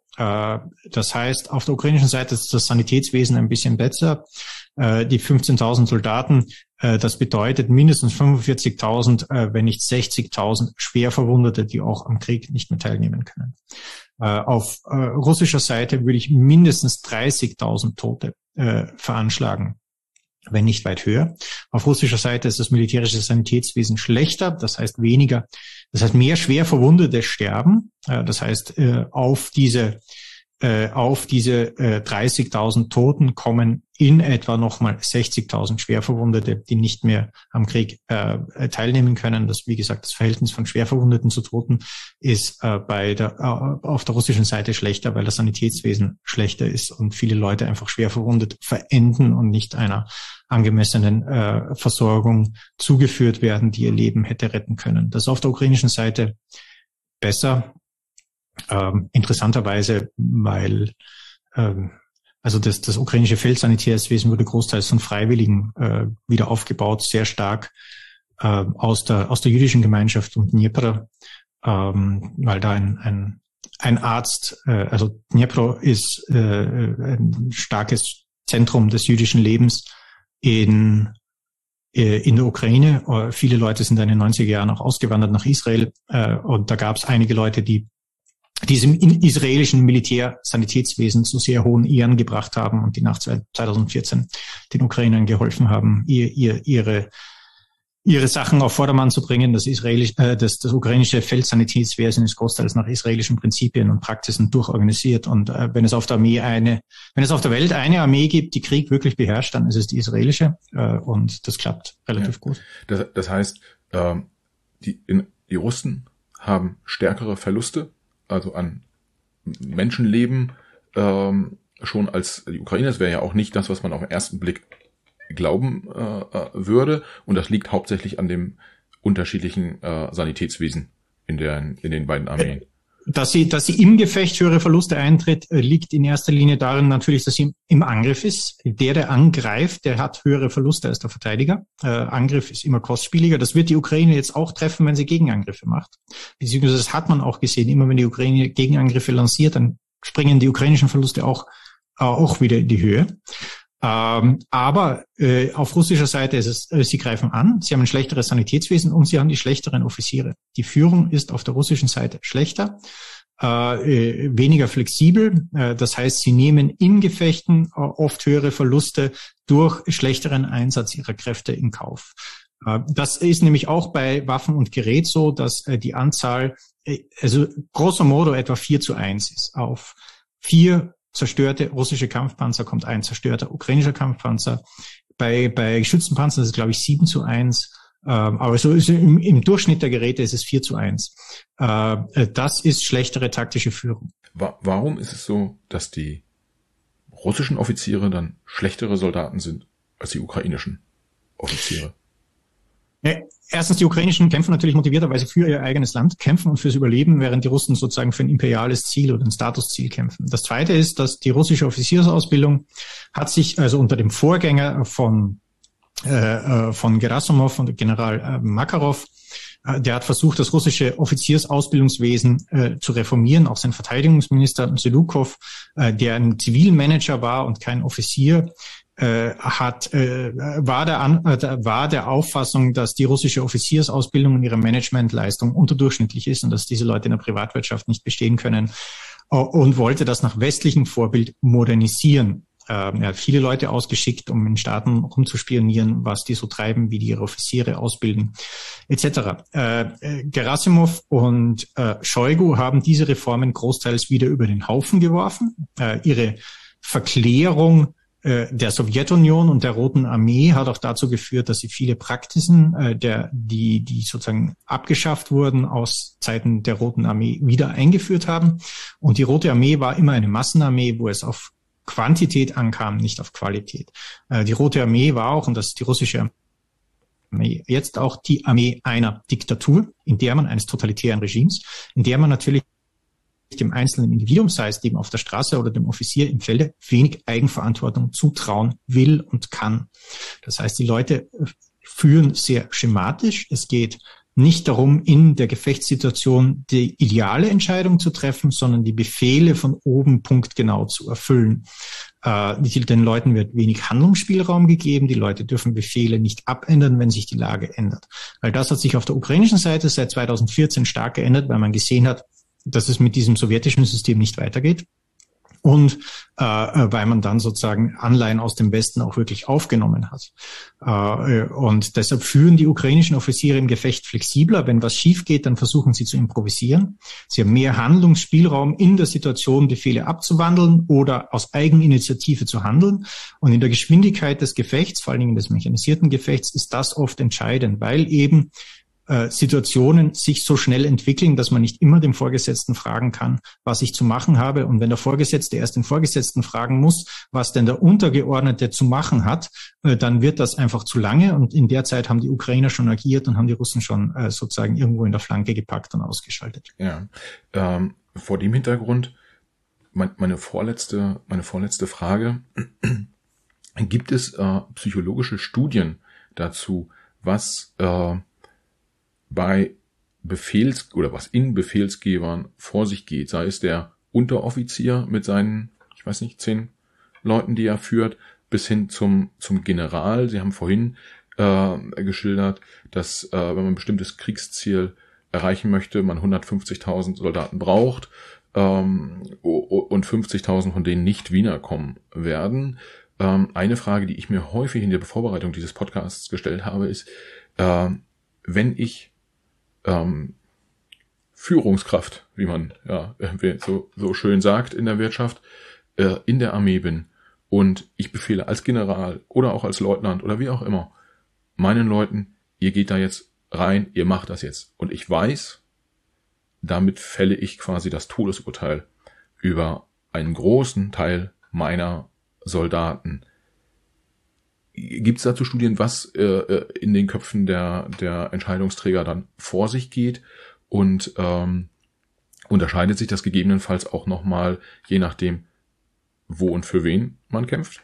Das heißt, auf der ukrainischen Seite ist das Sanitätswesen ein bisschen besser. Die fünfzehntausend Soldaten, das bedeutet mindestens fünfundvierzigtausend, wenn nicht sechzigtausend Schwerverwundete, die auch am Krieg nicht mehr teilnehmen können. Auf russischer Seite würde ich mindestens dreißigtausend Tote veranschlagen, wenn nicht weit höher. Auf russischer Seite ist das militärische Sanitätswesen schlechter, das heißt weniger, das heißt mehr schwer Verwundete sterben. Das heißt, auf diese auf diese dreißigtausend Toten kommen in etwa nochmal sechzigtausend Schwerverwundete, die nicht mehr am Krieg teilnehmen können. Das, wie gesagt, das Verhältnis von Schwerverwundeten zu Toten ist bei der auf der russischen Seite schlechter, weil das Sanitätswesen schlechter ist und viele Leute einfach schwer verwundet verenden und nicht einer angemessenen äh, Versorgung zugeführt werden, die ihr Leben hätte retten können. Das ist auf der ukrainischen Seite besser, ähm, interessanterweise, weil ähm, also das, das ukrainische Feldsanitätswesen wurde großteils von Freiwilligen äh, wieder aufgebaut, sehr stark äh, aus der aus der jüdischen Gemeinschaft um Dnipro, ähm, weil da ein, ein ein Arzt, äh, also Dnipro ist äh, ein starkes Zentrum des jüdischen Lebens in in der Ukraine. Viele Leute sind in den neunziger Jahren auch ausgewandert nach Israel, und da gab es einige Leute, die diesem israelischen Militärsanitätswesen zu sehr hohen Ehren gebracht haben und die nach zweitausendvierzehn den Ukrainern geholfen haben, ihr, ihr, ihre ihre Sachen auf Vordermann zu bringen. Das israelische, äh, das, das ukrainische Feldsanitätswesen ist großteils nach israelischen Prinzipien und Praxisen durchorganisiert. Und äh, wenn es auf der Armee eine, wenn es auf der Welt eine Armee gibt, die Krieg wirklich beherrscht, dann ist es die israelische. Äh, und das klappt relativ ja. gut. Das, das heißt, äh, die, in, die Russen haben stärkere Verluste, also an Menschenleben, ähm, schon als die Ukraine. Das wäre ja auch nicht das, was man auf den ersten Blick glauben äh, würde. Und das liegt hauptsächlich an dem unterschiedlichen äh, Sanitätswesen in, der, in den beiden Armeen. Dass sie, dass sie im Gefecht höhere Verluste eintritt, liegt in erster Linie darin natürlich, dass sie im Angriff ist. Der, der angreift, der hat höhere Verluste als der Verteidiger. Äh, Angriff ist immer kostspieliger. Das wird die Ukraine jetzt auch treffen, wenn sie Gegenangriffe macht. Beziehungsweise das hat man auch gesehen. Immer wenn die Ukraine Gegenangriffe lanciert, dann springen die ukrainischen Verluste auch, äh, auch wieder in die Höhe. Ähm, aber äh, auf russischer Seite ist es, äh, sie greifen an, sie haben ein schlechteres Sanitätswesen und sie haben die schlechteren Offiziere. Die Führung ist auf der russischen Seite schlechter, äh, äh, weniger flexibel. Äh, das heißt, sie nehmen in Gefechten äh, oft höhere Verluste durch schlechteren Einsatz ihrer Kräfte in Kauf. Äh, das ist nämlich auch bei Waffen und Gerät so, dass äh, die Anzahl, äh, also grosso modo etwa vier zu eins ist. Auf vier zerstörte russische Kampfpanzer kommt ein zerstörter ukrainischer Kampfpanzer. Bei, bei geschützten Panzern ist es, glaube ich, sieben zu eins. Ähm, aber so ist im, im Durchschnitt der Geräte ist es vier zu eins. Äh, das ist schlechtere taktische Führung. Warum ist es so, dass die russischen Offiziere dann schlechtere Soldaten sind als die ukrainischen Offiziere? Ja, erstens, die ukrainischen kämpfen natürlich motivierterweise für ihr eigenes Land, kämpfen und fürs Überleben, während die Russen sozusagen für ein imperiales Ziel oder ein Statusziel kämpfen. Das Zweite ist, dass die russische Offiziersausbildung hat sich also unter dem Vorgänger von äh, von Gerasimov und General äh, Makarov, äh, der hat versucht, das russische Offiziersausbildungswesen äh, zu reformieren. Auch sein Verteidigungsminister Selukov, äh, der ein Zivilmanager war und kein Offizier, Äh, hat äh, war der an, äh, war der Auffassung, dass die russische Offiziersausbildung in ihrer Managementleistung unterdurchschnittlich ist und dass diese Leute in der Privatwirtschaft nicht bestehen können, äh, und wollte das nach westlichem Vorbild modernisieren. Äh, er hat viele Leute ausgeschickt, um in Staaten rumzuspionieren, was die so treiben, wie die ihre Offiziere ausbilden, et cetera. Äh, Gerasimov und äh, Shoigu haben diese Reformen großteils wieder über den Haufen geworfen. Äh, ihre Verklärung der Sowjetunion und der Roten Armee hat auch dazu geführt, dass sie viele Praktiken, äh, der, die, die sozusagen abgeschafft wurden aus Zeiten der Roten Armee, wieder eingeführt haben. Und die Rote Armee war immer eine Massenarmee, wo es auf Quantität ankam, nicht auf Qualität. Äh, die Rote Armee war auch, und das ist die russische Armee, jetzt auch die Armee einer Diktatur, in der man eines totalitären Regimes, in der man natürlich dem einzelnen Individuum, sei es dem auf der Straße oder dem Offizier im Felde, wenig Eigenverantwortung zutrauen will und kann. Das heißt, die Leute führen sehr schematisch. Es geht nicht darum, in der Gefechtssituation die ideale Entscheidung zu treffen, sondern die Befehle von oben punktgenau zu erfüllen. Äh, den Leuten wird wenig Handlungsspielraum gegeben. Die Leute dürfen Befehle nicht abändern, wenn sich die Lage ändert. Weil das hat sich auf der ukrainischen Seite seit zweitausendvierzehn stark geändert, weil man gesehen hat, dass es mit diesem sowjetischen System nicht weitergeht und äh, weil man dann sozusagen Anleihen aus dem Westen auch wirklich aufgenommen hat. Äh, und deshalb führen die ukrainischen Offiziere im Gefecht flexibler. Wenn was schief geht, dann versuchen sie zu improvisieren. Sie haben mehr Handlungsspielraum in der Situation, Befehle abzuwandeln oder aus Eigeninitiative zu handeln. Und in der Geschwindigkeit des Gefechts, vor allen Dingen des mechanisierten Gefechts, ist das oft entscheidend, weil eben Situationen sich so schnell entwickeln, dass man nicht immer dem Vorgesetzten fragen kann, was ich zu machen habe. Und wenn der Vorgesetzte erst den Vorgesetzten fragen muss, was denn der Untergeordnete zu machen hat, dann wird das einfach zu lange. Und in der Zeit haben die Ukrainer schon agiert und haben die Russen schon äh, sozusagen irgendwo in der Flanke gepackt und ausgeschaltet. Ja, ähm, vor dem Hintergrund mein, meine vorletzte, meine vorletzte Frage: Gibt es äh, psychologische Studien dazu, was äh, bei Befehls- oder was in Befehlsgebern vor sich geht, sei es der Unteroffizier mit seinen, ich weiß nicht, zehn Leuten, die er führt, bis hin zum zum General. Sie haben vorhin äh, geschildert, dass äh, wenn man ein bestimmtes Kriegsziel erreichen möchte, man hundertfünfzigtausend Soldaten braucht ähm, und fünfzigtausend von denen nicht wiederkommen werden. Ähm, eine Frage, die ich mir häufig in der Vorbereitung dieses Podcasts gestellt habe, ist, äh, wenn ich ähm, Führungskraft, wie man ja so, so schön sagt in der Wirtschaft, äh, in der Armee bin und ich befehle als General oder auch als Leutnant oder wie auch immer meinen Leuten, ihr geht da jetzt rein, ihr macht das jetzt. Und ich weiß, damit fälle ich quasi das Todesurteil über einen großen Teil meiner Soldaten. Gibt es dazu Studien, was äh, in den Köpfen der, der Entscheidungsträger dann vor sich geht? Und ähm, unterscheidet sich das gegebenenfalls auch nochmal, je nachdem, wo und für wen man kämpft?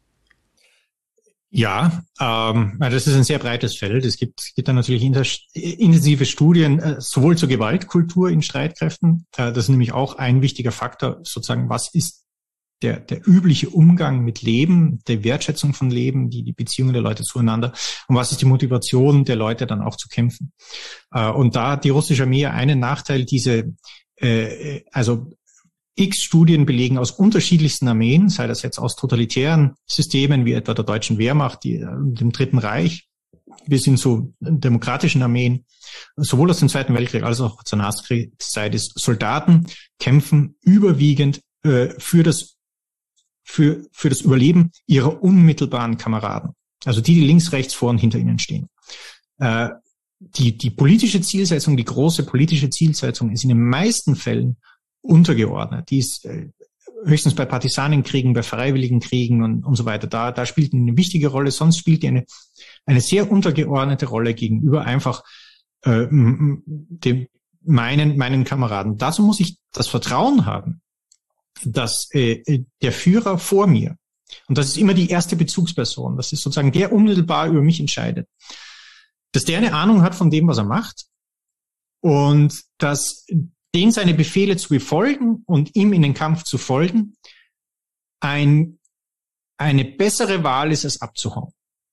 Ja, ähm, das ist ein sehr breites Feld. Es gibt, es gibt dann natürlich intensive Studien, äh, sowohl zur Gewaltkultur in Streitkräften. Äh, das ist nämlich auch ein wichtiger Faktor, sozusagen, was ist der, der übliche Umgang mit Leben, der Wertschätzung von Leben, die, die Beziehungen der Leute zueinander und was ist die Motivation der Leute dann auch zu kämpfen. Äh, und da hat die russische Armee einen Nachteil, diese, äh, also X Studien belegen aus unterschiedlichsten Armeen, sei das jetzt aus totalitären Systemen wie etwa der deutschen Wehrmacht, die, dem Dritten Reich, bis hin zu demokratischen Armeen, sowohl aus dem Zweiten Weltkrieg als auch zur Nachkriegszeit ist, Soldaten kämpfen überwiegend äh, für das für für das Überleben ihrer unmittelbaren Kameraden, also die, die links, rechts, vor und hinter ihnen stehen. Äh, die die politische Zielsetzung, die große politische Zielsetzung ist in den meisten Fällen untergeordnet. Die ist äh, höchstens bei Partisanenkriegen, bei Freiwilligenkriegen und, und so weiter. Da, da spielt eine wichtige Rolle. Sonst spielt die eine, eine sehr untergeordnete Rolle gegenüber einfach äh, dem, meinen, meinen Kameraden. Dazu muss ich das Vertrauen haben, dass äh, der Führer vor mir, und das ist immer die erste Bezugsperson, das ist sozusagen der unmittelbar über mich entscheidet, dass der eine Ahnung hat von dem, was er macht und dass den seine Befehle zu befolgen und ihm in den Kampf zu folgen, ein, eine bessere Wahl ist, es abzuhauen.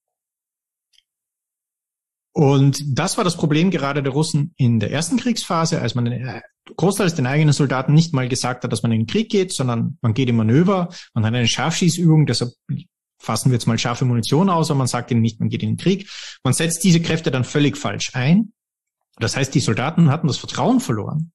Und das war das Problem gerade der Russen in der ersten Kriegsphase, als man den, großteils den eigenen Soldaten nicht mal gesagt hat, dass man in den Krieg geht, sondern man geht im Manöver, man hat eine Scharfschießübung, deshalb fassen wir jetzt mal scharfe Munition aus, aber man sagt ihnen nicht, man geht in den Krieg. Man setzt diese Kräfte dann völlig falsch ein. Das heißt, die Soldaten hatten das Vertrauen verloren,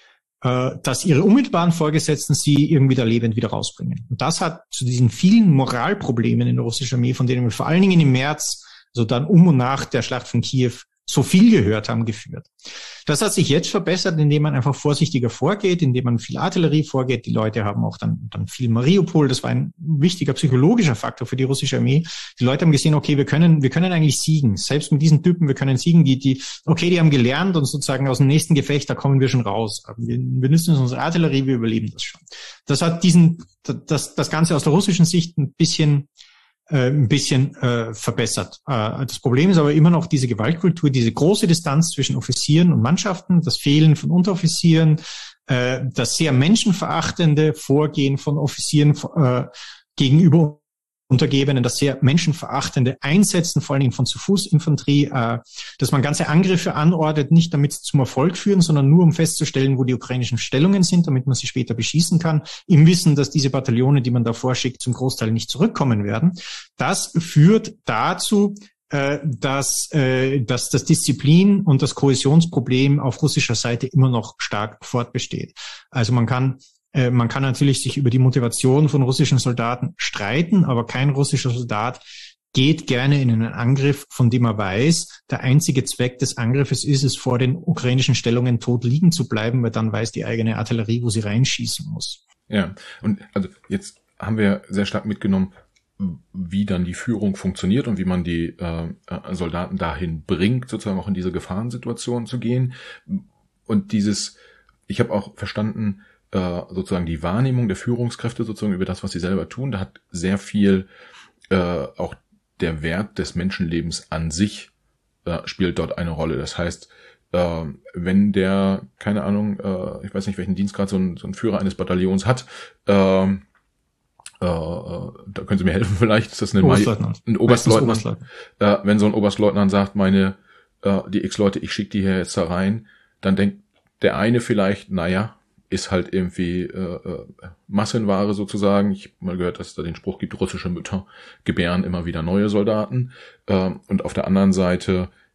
dass ihre unmittelbaren Vorgesetzten sie irgendwie da lebend wieder rausbringen. Und das hat zu diesen vielen Moralproblemen in der russischen Armee, von denen wir vor allen Dingen im März, also dann um und nach der Schlacht von Kiew, so viel gehört haben, geführt. Das hat sich jetzt verbessert, indem man einfach vorsichtiger vorgeht, indem man viel Artillerie vorgeht. Die Leute haben auch dann, dann viel Mariupol. Das war ein wichtiger psychologischer Faktor für die russische Armee. Die Leute haben gesehen, okay, wir können, wir können eigentlich siegen. Selbst mit diesen Typen, wir können siegen. Die, die, okay, die haben gelernt und sozusagen aus dem nächsten Gefecht, da kommen wir schon raus. Wir, wir nützen uns unsere Artillerie, wir überleben das schon. Das hat diesen, das, das Ganze aus der russischen Sicht ein bisschen, ein bisschen äh, verbessert. Äh, das Problem ist aber immer noch diese Gewaltkultur, diese große Distanz zwischen Offizieren und Mannschaften, das Fehlen von Unteroffizieren, äh, das sehr menschenverachtende Vorgehen von Offizieren äh, gegenüber Untergebenen, das sehr menschenverachtende Einsetzen, vor allen Dingen von Zu-Fuß-Infanterie, äh, dass man ganze Angriffe anordnet, nicht damit sie zum Erfolg führen, sondern nur um festzustellen, wo die ukrainischen Stellungen sind, damit man sie später beschießen kann, im Wissen, dass diese Bataillone, die man da vorschickt, zum Großteil nicht zurückkommen werden. Das führt dazu, äh, dass, äh, dass das Disziplin- und das Kohäsionsproblem auf russischer Seite immer noch stark fortbesteht. Also man kann Man kann natürlich sich über die Motivation von russischen Soldaten streiten, aber kein russischer Soldat geht gerne in einen Angriff, von dem er weiß, der einzige Zweck des Angriffes ist es, vor den ukrainischen Stellungen tot liegen zu bleiben, weil dann weiß die eigene Artillerie, wo sie reinschießen muss. Ja, und also jetzt haben wir sehr stark mitgenommen, wie dann die Führung funktioniert und wie man die äh, Soldaten dahin bringt, sozusagen auch in diese Gefahrensituation zu gehen. Und dieses, ich habe auch verstanden, sozusagen die Wahrnehmung der Führungskräfte sozusagen über das, was sie selber tun, da hat sehr viel äh, auch der Wert des Menschenlebens an sich äh, spielt dort eine Rolle. Das heißt, äh, wenn der, keine Ahnung, äh, ich weiß nicht, welchen Dienstgrad so ein, so ein Führer eines Bataillons hat, äh, äh, da können Sie mir helfen vielleicht, ist das eine Oberstleutnant. ein Oberstleutnant, Oberstleutnant. Äh, wenn so ein Oberstleutnant sagt, meine, äh, die X-Leute, ich schicke die hier jetzt da rein, dann denkt der eine vielleicht, naja, ist halt irgendwie äh, Massenware sozusagen. Ich habe mal gehört, dass es da den Spruch gibt, russische Mütter gebären immer wieder neue Soldaten. Äh, und auf der anderen Seite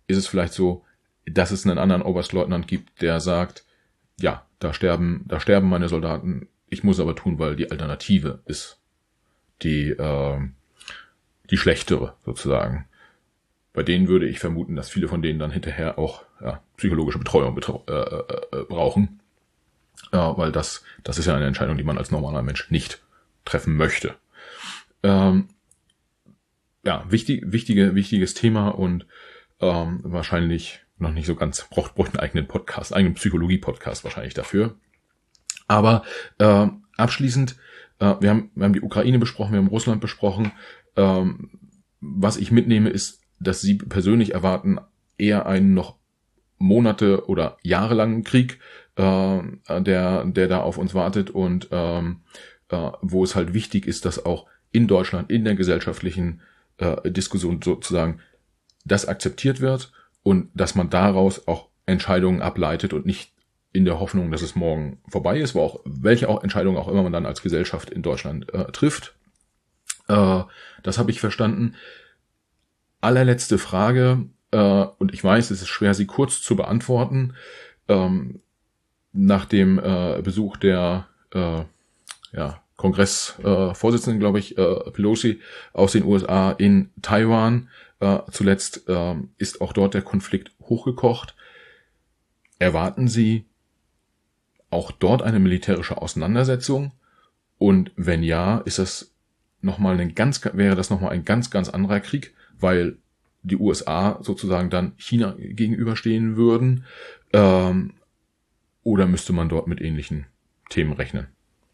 ist es vielleicht so, dass es einen anderen Oberstleutnant gibt, der sagt, ja, da sterben, da sterben meine Soldaten, ich muss aber tun, weil die Alternative ist die, äh, die schlechtere sozusagen. Bei denen würde ich vermuten, dass viele von denen dann hinterher auch ja, psychologische Betreuung betrau- äh, äh, brauchen, äh, weil das, das ist ja eine Entscheidung, die man als normaler Mensch nicht treffen möchte. Ähm, ja, wichtig, wichtige, wichtiges Thema und ähm, wahrscheinlich noch nicht so ganz, braucht, braucht einen eigenen Podcast, einen eigenen Psychologie-Podcast wahrscheinlich dafür. Aber äh, abschließend, äh, wir haben, wir haben die Ukraine besprochen, wir haben Russland besprochen. Ähm, was ich mitnehme, ist, dass Sie persönlich erwarten eher einen noch Monate oder jahrelangen Krieg, äh, der, der da auf uns wartet und ähm, äh, wo es halt wichtig ist, dass auch in Deutschland, in der gesellschaftlichen äh, Diskussion sozusagen das akzeptiert wird und dass man daraus auch Entscheidungen ableitet und nicht in der Hoffnung, dass es morgen vorbei ist, wo auch, welche auch Entscheidungen auch immer man dann als Gesellschaft in Deutschland äh, trifft. Äh, das habe ich verstanden. Allerletzte Frage, äh, und ich weiß, es ist schwer, sie kurz zu beantworten. Ähm, nach dem äh, Besuch der äh, ja, Kongressvorsitzenden, äh, glaube ich, äh, Pelosi aus den U S A in Taiwan, äh, zuletzt äh, ist auch dort der Konflikt hochgekocht. Erwarten Sie auch dort eine militärische Auseinandersetzung? Und wenn ja, ist das noch mal ein ganz, wäre das nochmal ein ganz, ganz anderer Krieg, weil die U S A sozusagen dann China gegenüberstehen würden? Ähm, oder müsste man dort mit ähnlichen Themen rechnen?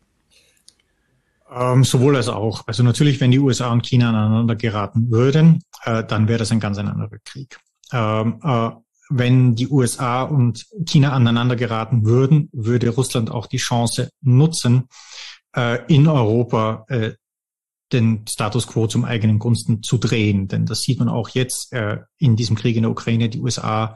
Ähm, sowohl als auch. Also natürlich, wenn die U S A und China aneinander geraten würden, äh, dann wäre das ein ganz anderer Krieg. Ähm, äh, wenn die U S A und China aneinander geraten würden, würde Russland auch die Chance nutzen, äh, in Europa äh, den Status quo zum eigenen Gunsten zu drehen. Denn das sieht man auch jetzt äh, in diesem Krieg in der Ukraine. Die U S A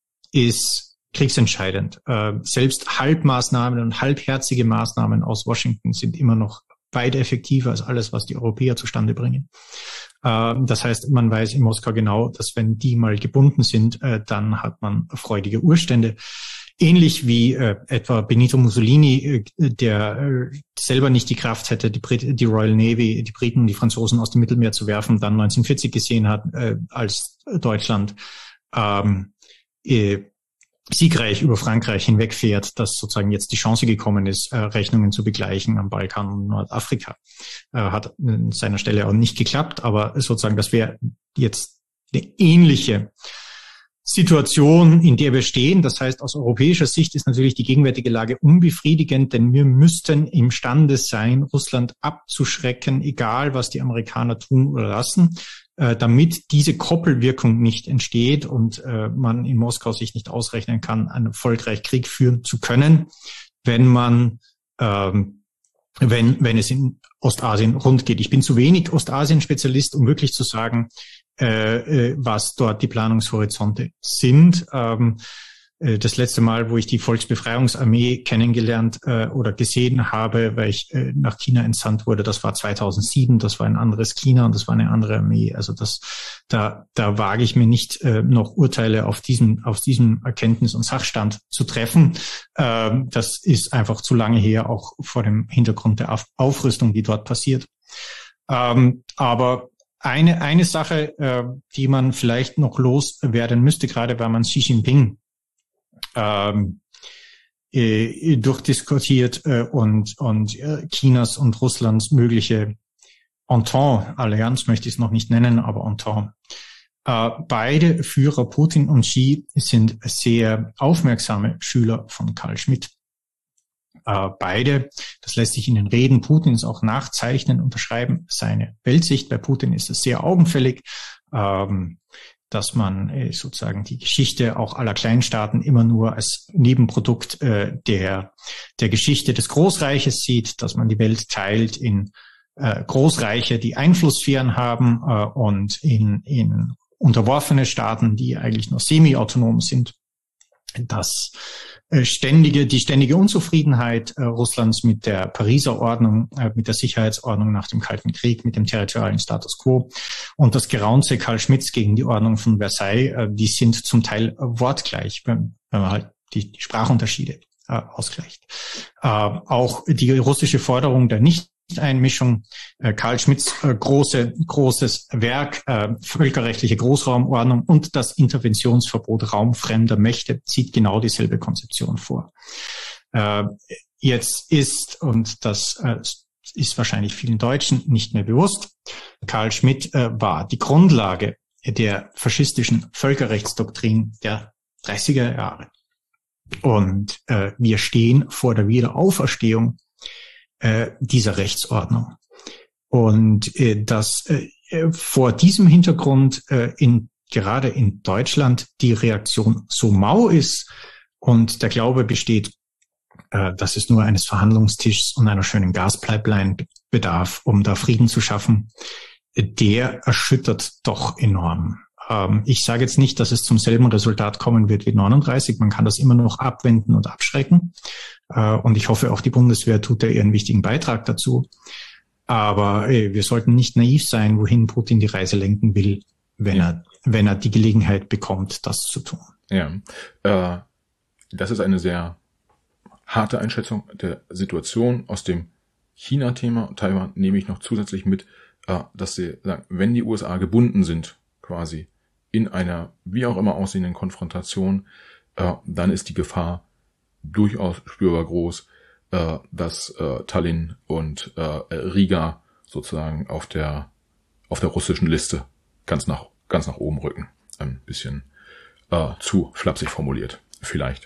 ist kriegsentscheidend. Äh, selbst Halbmaßnahmen und halbherzige Maßnahmen aus Washington sind immer noch weit effektiver als alles, was die Europäer zustande bringen. Äh, das heißt, man weiß in Moskau genau, dass wenn die mal gebunden sind, äh, dann hat man freudige Urstände. Ähnlich wie äh, etwa Benito Mussolini, äh, der äh, selber nicht die Kraft hätte, die, Brit- die Royal Navy, die Briten und die Franzosen aus dem Mittelmeer zu werfen, dann neunzehnhundertvierzig gesehen hat, äh, als Deutschland ähm, äh, siegreich über Frankreich hinwegfährt, dass sozusagen jetzt die Chance gekommen ist, äh, Rechnungen zu begleichen am Balkan und Nordafrika. Äh, hat an seiner Stelle auch nicht geklappt, aber sozusagen das wäre jetzt eine ähnliche Situation, in der wir stehen. Das heißt, aus europäischer Sicht ist natürlich die gegenwärtige Lage unbefriedigend, denn wir müssten imstande sein, Russland abzuschrecken, egal was die Amerikaner tun oder lassen, äh, damit diese Koppelwirkung nicht entsteht und äh, man in Moskau sich nicht ausrechnen kann, einen erfolgreich Krieg führen zu können, wenn man ähm, wenn wenn es in Ostasien rund geht. Ich bin zu wenig Ostasien-Spezialist, um wirklich zu sagen, äh, was dort die Planungshorizonte sind. Ähm, äh, das letzte Mal, wo ich die Volksbefreiungsarmee kennengelernt äh, oder gesehen habe, weil ich äh, nach China entsandt wurde, das war zweitausendsieben, das war ein anderes China und das war eine andere Armee. Also das, da, da wage ich mir nicht äh, noch Urteile auf diesem, auf diesem Erkenntnis- und Sachstand zu treffen. Ähm, das ist einfach zu lange her, auch vor dem Hintergrund der Auf- Aufrüstung, die dort passiert. Ähm, aber Eine, eine Sache, äh, die man vielleicht noch loswerden müsste, gerade weil man Xi Jinping ähm, äh, durchdiskutiert äh, und, und äh, Chinas und Russlands mögliche Entente, Allianz möchte ich es noch nicht nennen, aber Entente. Äh, beide Führer, Putin und Xi, sind sehr aufmerksame Schüler von Carl Schmitt. Äh, beide, das lässt sich in den Reden Putins auch nachzeichnen, unterschreiben seine Weltsicht. Bei Putin ist es sehr augenfällig, ähm, dass man äh, sozusagen die Geschichte auch aller Kleinstaaten immer nur als Nebenprodukt äh, der, der Geschichte des Großreiches sieht, dass man die Welt teilt in äh, Großreiche, die Einflusssphären haben äh, und in, in unterworfene Staaten, die eigentlich nur semi-autonom sind. dass ständige, die ständige Unzufriedenheit äh, Russlands mit der Pariser Ordnung, äh, mit der Sicherheitsordnung nach dem Kalten Krieg, mit dem territorialen Status quo und das Geraunze Karl Schmitts gegen die Ordnung von Versailles, äh, die sind zum Teil äh, wortgleich, wenn, wenn man halt die, die Sprachunterschiede äh, ausgleicht. Äh, auch die russische Forderung der Nicht Einmischung, äh, Karl Schmitts äh, große, großes Werk, äh, völkerrechtliche Großraumordnung und das Interventionsverbot raumfremder Mächte zieht genau dieselbe Konzeption vor. Äh, jetzt ist, und das äh, ist wahrscheinlich vielen Deutschen nicht mehr bewusst, Karl Schmitt äh, war die Grundlage der faschistischen Völkerrechtsdoktrin der dreißiger Jahre. Und äh, wir stehen vor der Wiederauferstehung dieser Rechtsordnung. Und äh, dass äh, vor diesem Hintergrund äh, in gerade in Deutschland die Reaktion so mau ist und der Glaube besteht, äh, dass es nur eines Verhandlungstischs und einer schönen Gaspipeline bedarf, um da Frieden zu schaffen, der erschüttert doch enorm. Ähm, ich sage jetzt nicht, dass es zum selben Resultat kommen wird wie neununddreißig. Man kann das immer noch abwenden und abschrecken. Und ich hoffe, auch die Bundeswehr tut da ihren wichtigen Beitrag dazu. Aber ey, wir sollten nicht naiv sein, wohin Putin die Reise lenken will, wenn ja. er wenn er die Gelegenheit bekommt, das zu tun. Ja, äh, das ist eine sehr harte Einschätzung der Situation. Aus dem China-Thema Taiwan nehme ich noch zusätzlich mit, äh, dass sie sagen, wenn die U S A gebunden sind, quasi in einer wie auch immer aussehenden Konfrontation, äh, dann ist die Gefahr durchaus spürbar groß, äh, dass äh, Tallinn und äh, Riga sozusagen auf der auf der russischen Liste ganz nach ganz nach oben rücken. Ein bisschen äh, zu flapsig formuliert, vielleicht.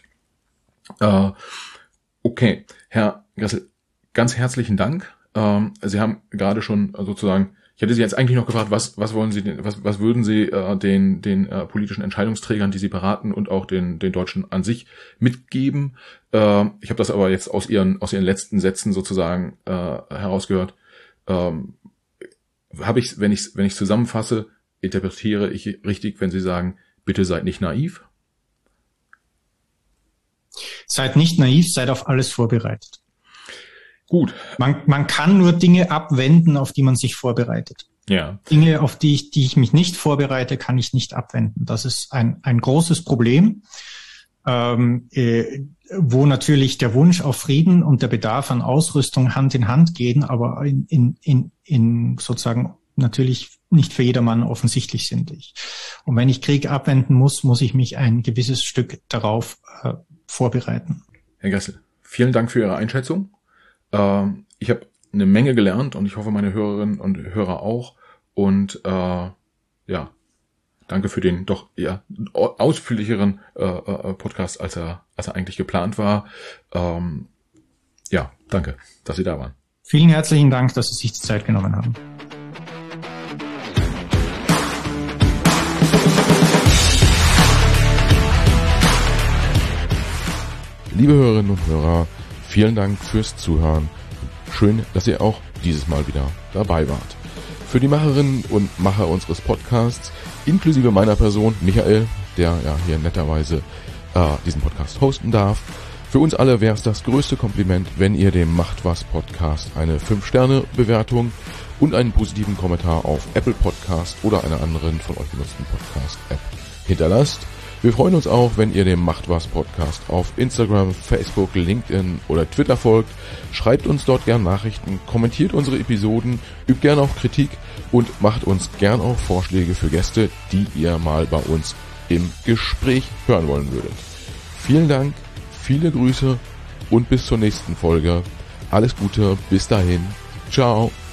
Äh, okay, Herr Gressel, ganz herzlichen Dank. Ähm, Sie haben gerade schon sozusagen, ich hätte Sie jetzt eigentlich noch gefragt, was was wollen Sie, was was würden Sie äh, den den äh, politischen Entscheidungsträgern, die Sie beraten und auch den den Deutschen an sich mitgeben? Äh, ich habe das aber jetzt aus Ihren aus Ihren letzten Sätzen sozusagen äh, herausgehört. Ähm, habe ich, wenn ich wenn ich zusammenfasse, interpretiere ich richtig, wenn Sie sagen, bitte seid nicht naiv? Seid nicht naiv, seid auf alles vorbereitet. Gut. Man, man kann nur Dinge abwenden, auf die man sich vorbereitet. Ja. Dinge, auf die ich, die ich mich nicht vorbereite, kann ich nicht abwenden. Das ist ein, ein großes Problem, ähm, äh, wo natürlich der Wunsch auf Frieden und der Bedarf an Ausrüstung Hand in Hand gehen, aber in, in, in, in sozusagen natürlich nicht für jedermann offensichtlich sind. Ich. Und wenn ich Krieg abwenden muss, muss ich mich ein gewisses Stück darauf äh, vorbereiten. Herr Gressel, vielen Dank für Ihre Einschätzung. Ich habe eine Menge gelernt und ich hoffe, meine Hörerinnen und Hörer auch. Und äh, ja, danke für den doch eher ausführlicheren äh, Podcast, als er als er eigentlich geplant war. Ähm, ja, danke, dass Sie da waren. Vielen herzlichen Dank, dass Sie sich die Zeit genommen haben. Liebe Hörerinnen und Hörer, vielen Dank fürs Zuhören. Schön, dass ihr auch dieses Mal wieder dabei wart. Für die Macherinnen und Macher unseres Podcasts, inklusive meiner Person, Michael, der ja hier netterweise äh, diesen Podcast hosten darf. Für uns alle wäre es das größte Kompliment, wenn ihr dem Macht was Podcast eine fünf Sterne Bewertung und einen positiven Kommentar auf Apple Podcast oder einer anderen von euch genutzten Podcast-App hinterlasst. Wir freuen uns auch, wenn ihr dem Macht was Podcast auf Instagram, Facebook, LinkedIn oder Twitter folgt. Schreibt uns dort gern Nachrichten, kommentiert unsere Episoden, übt gern auch Kritik und macht uns gern auch Vorschläge für Gäste, die ihr mal bei uns im Gespräch hören wollen würdet. Vielen Dank, viele Grüße und bis zur nächsten Folge. Alles Gute, bis dahin. Ciao.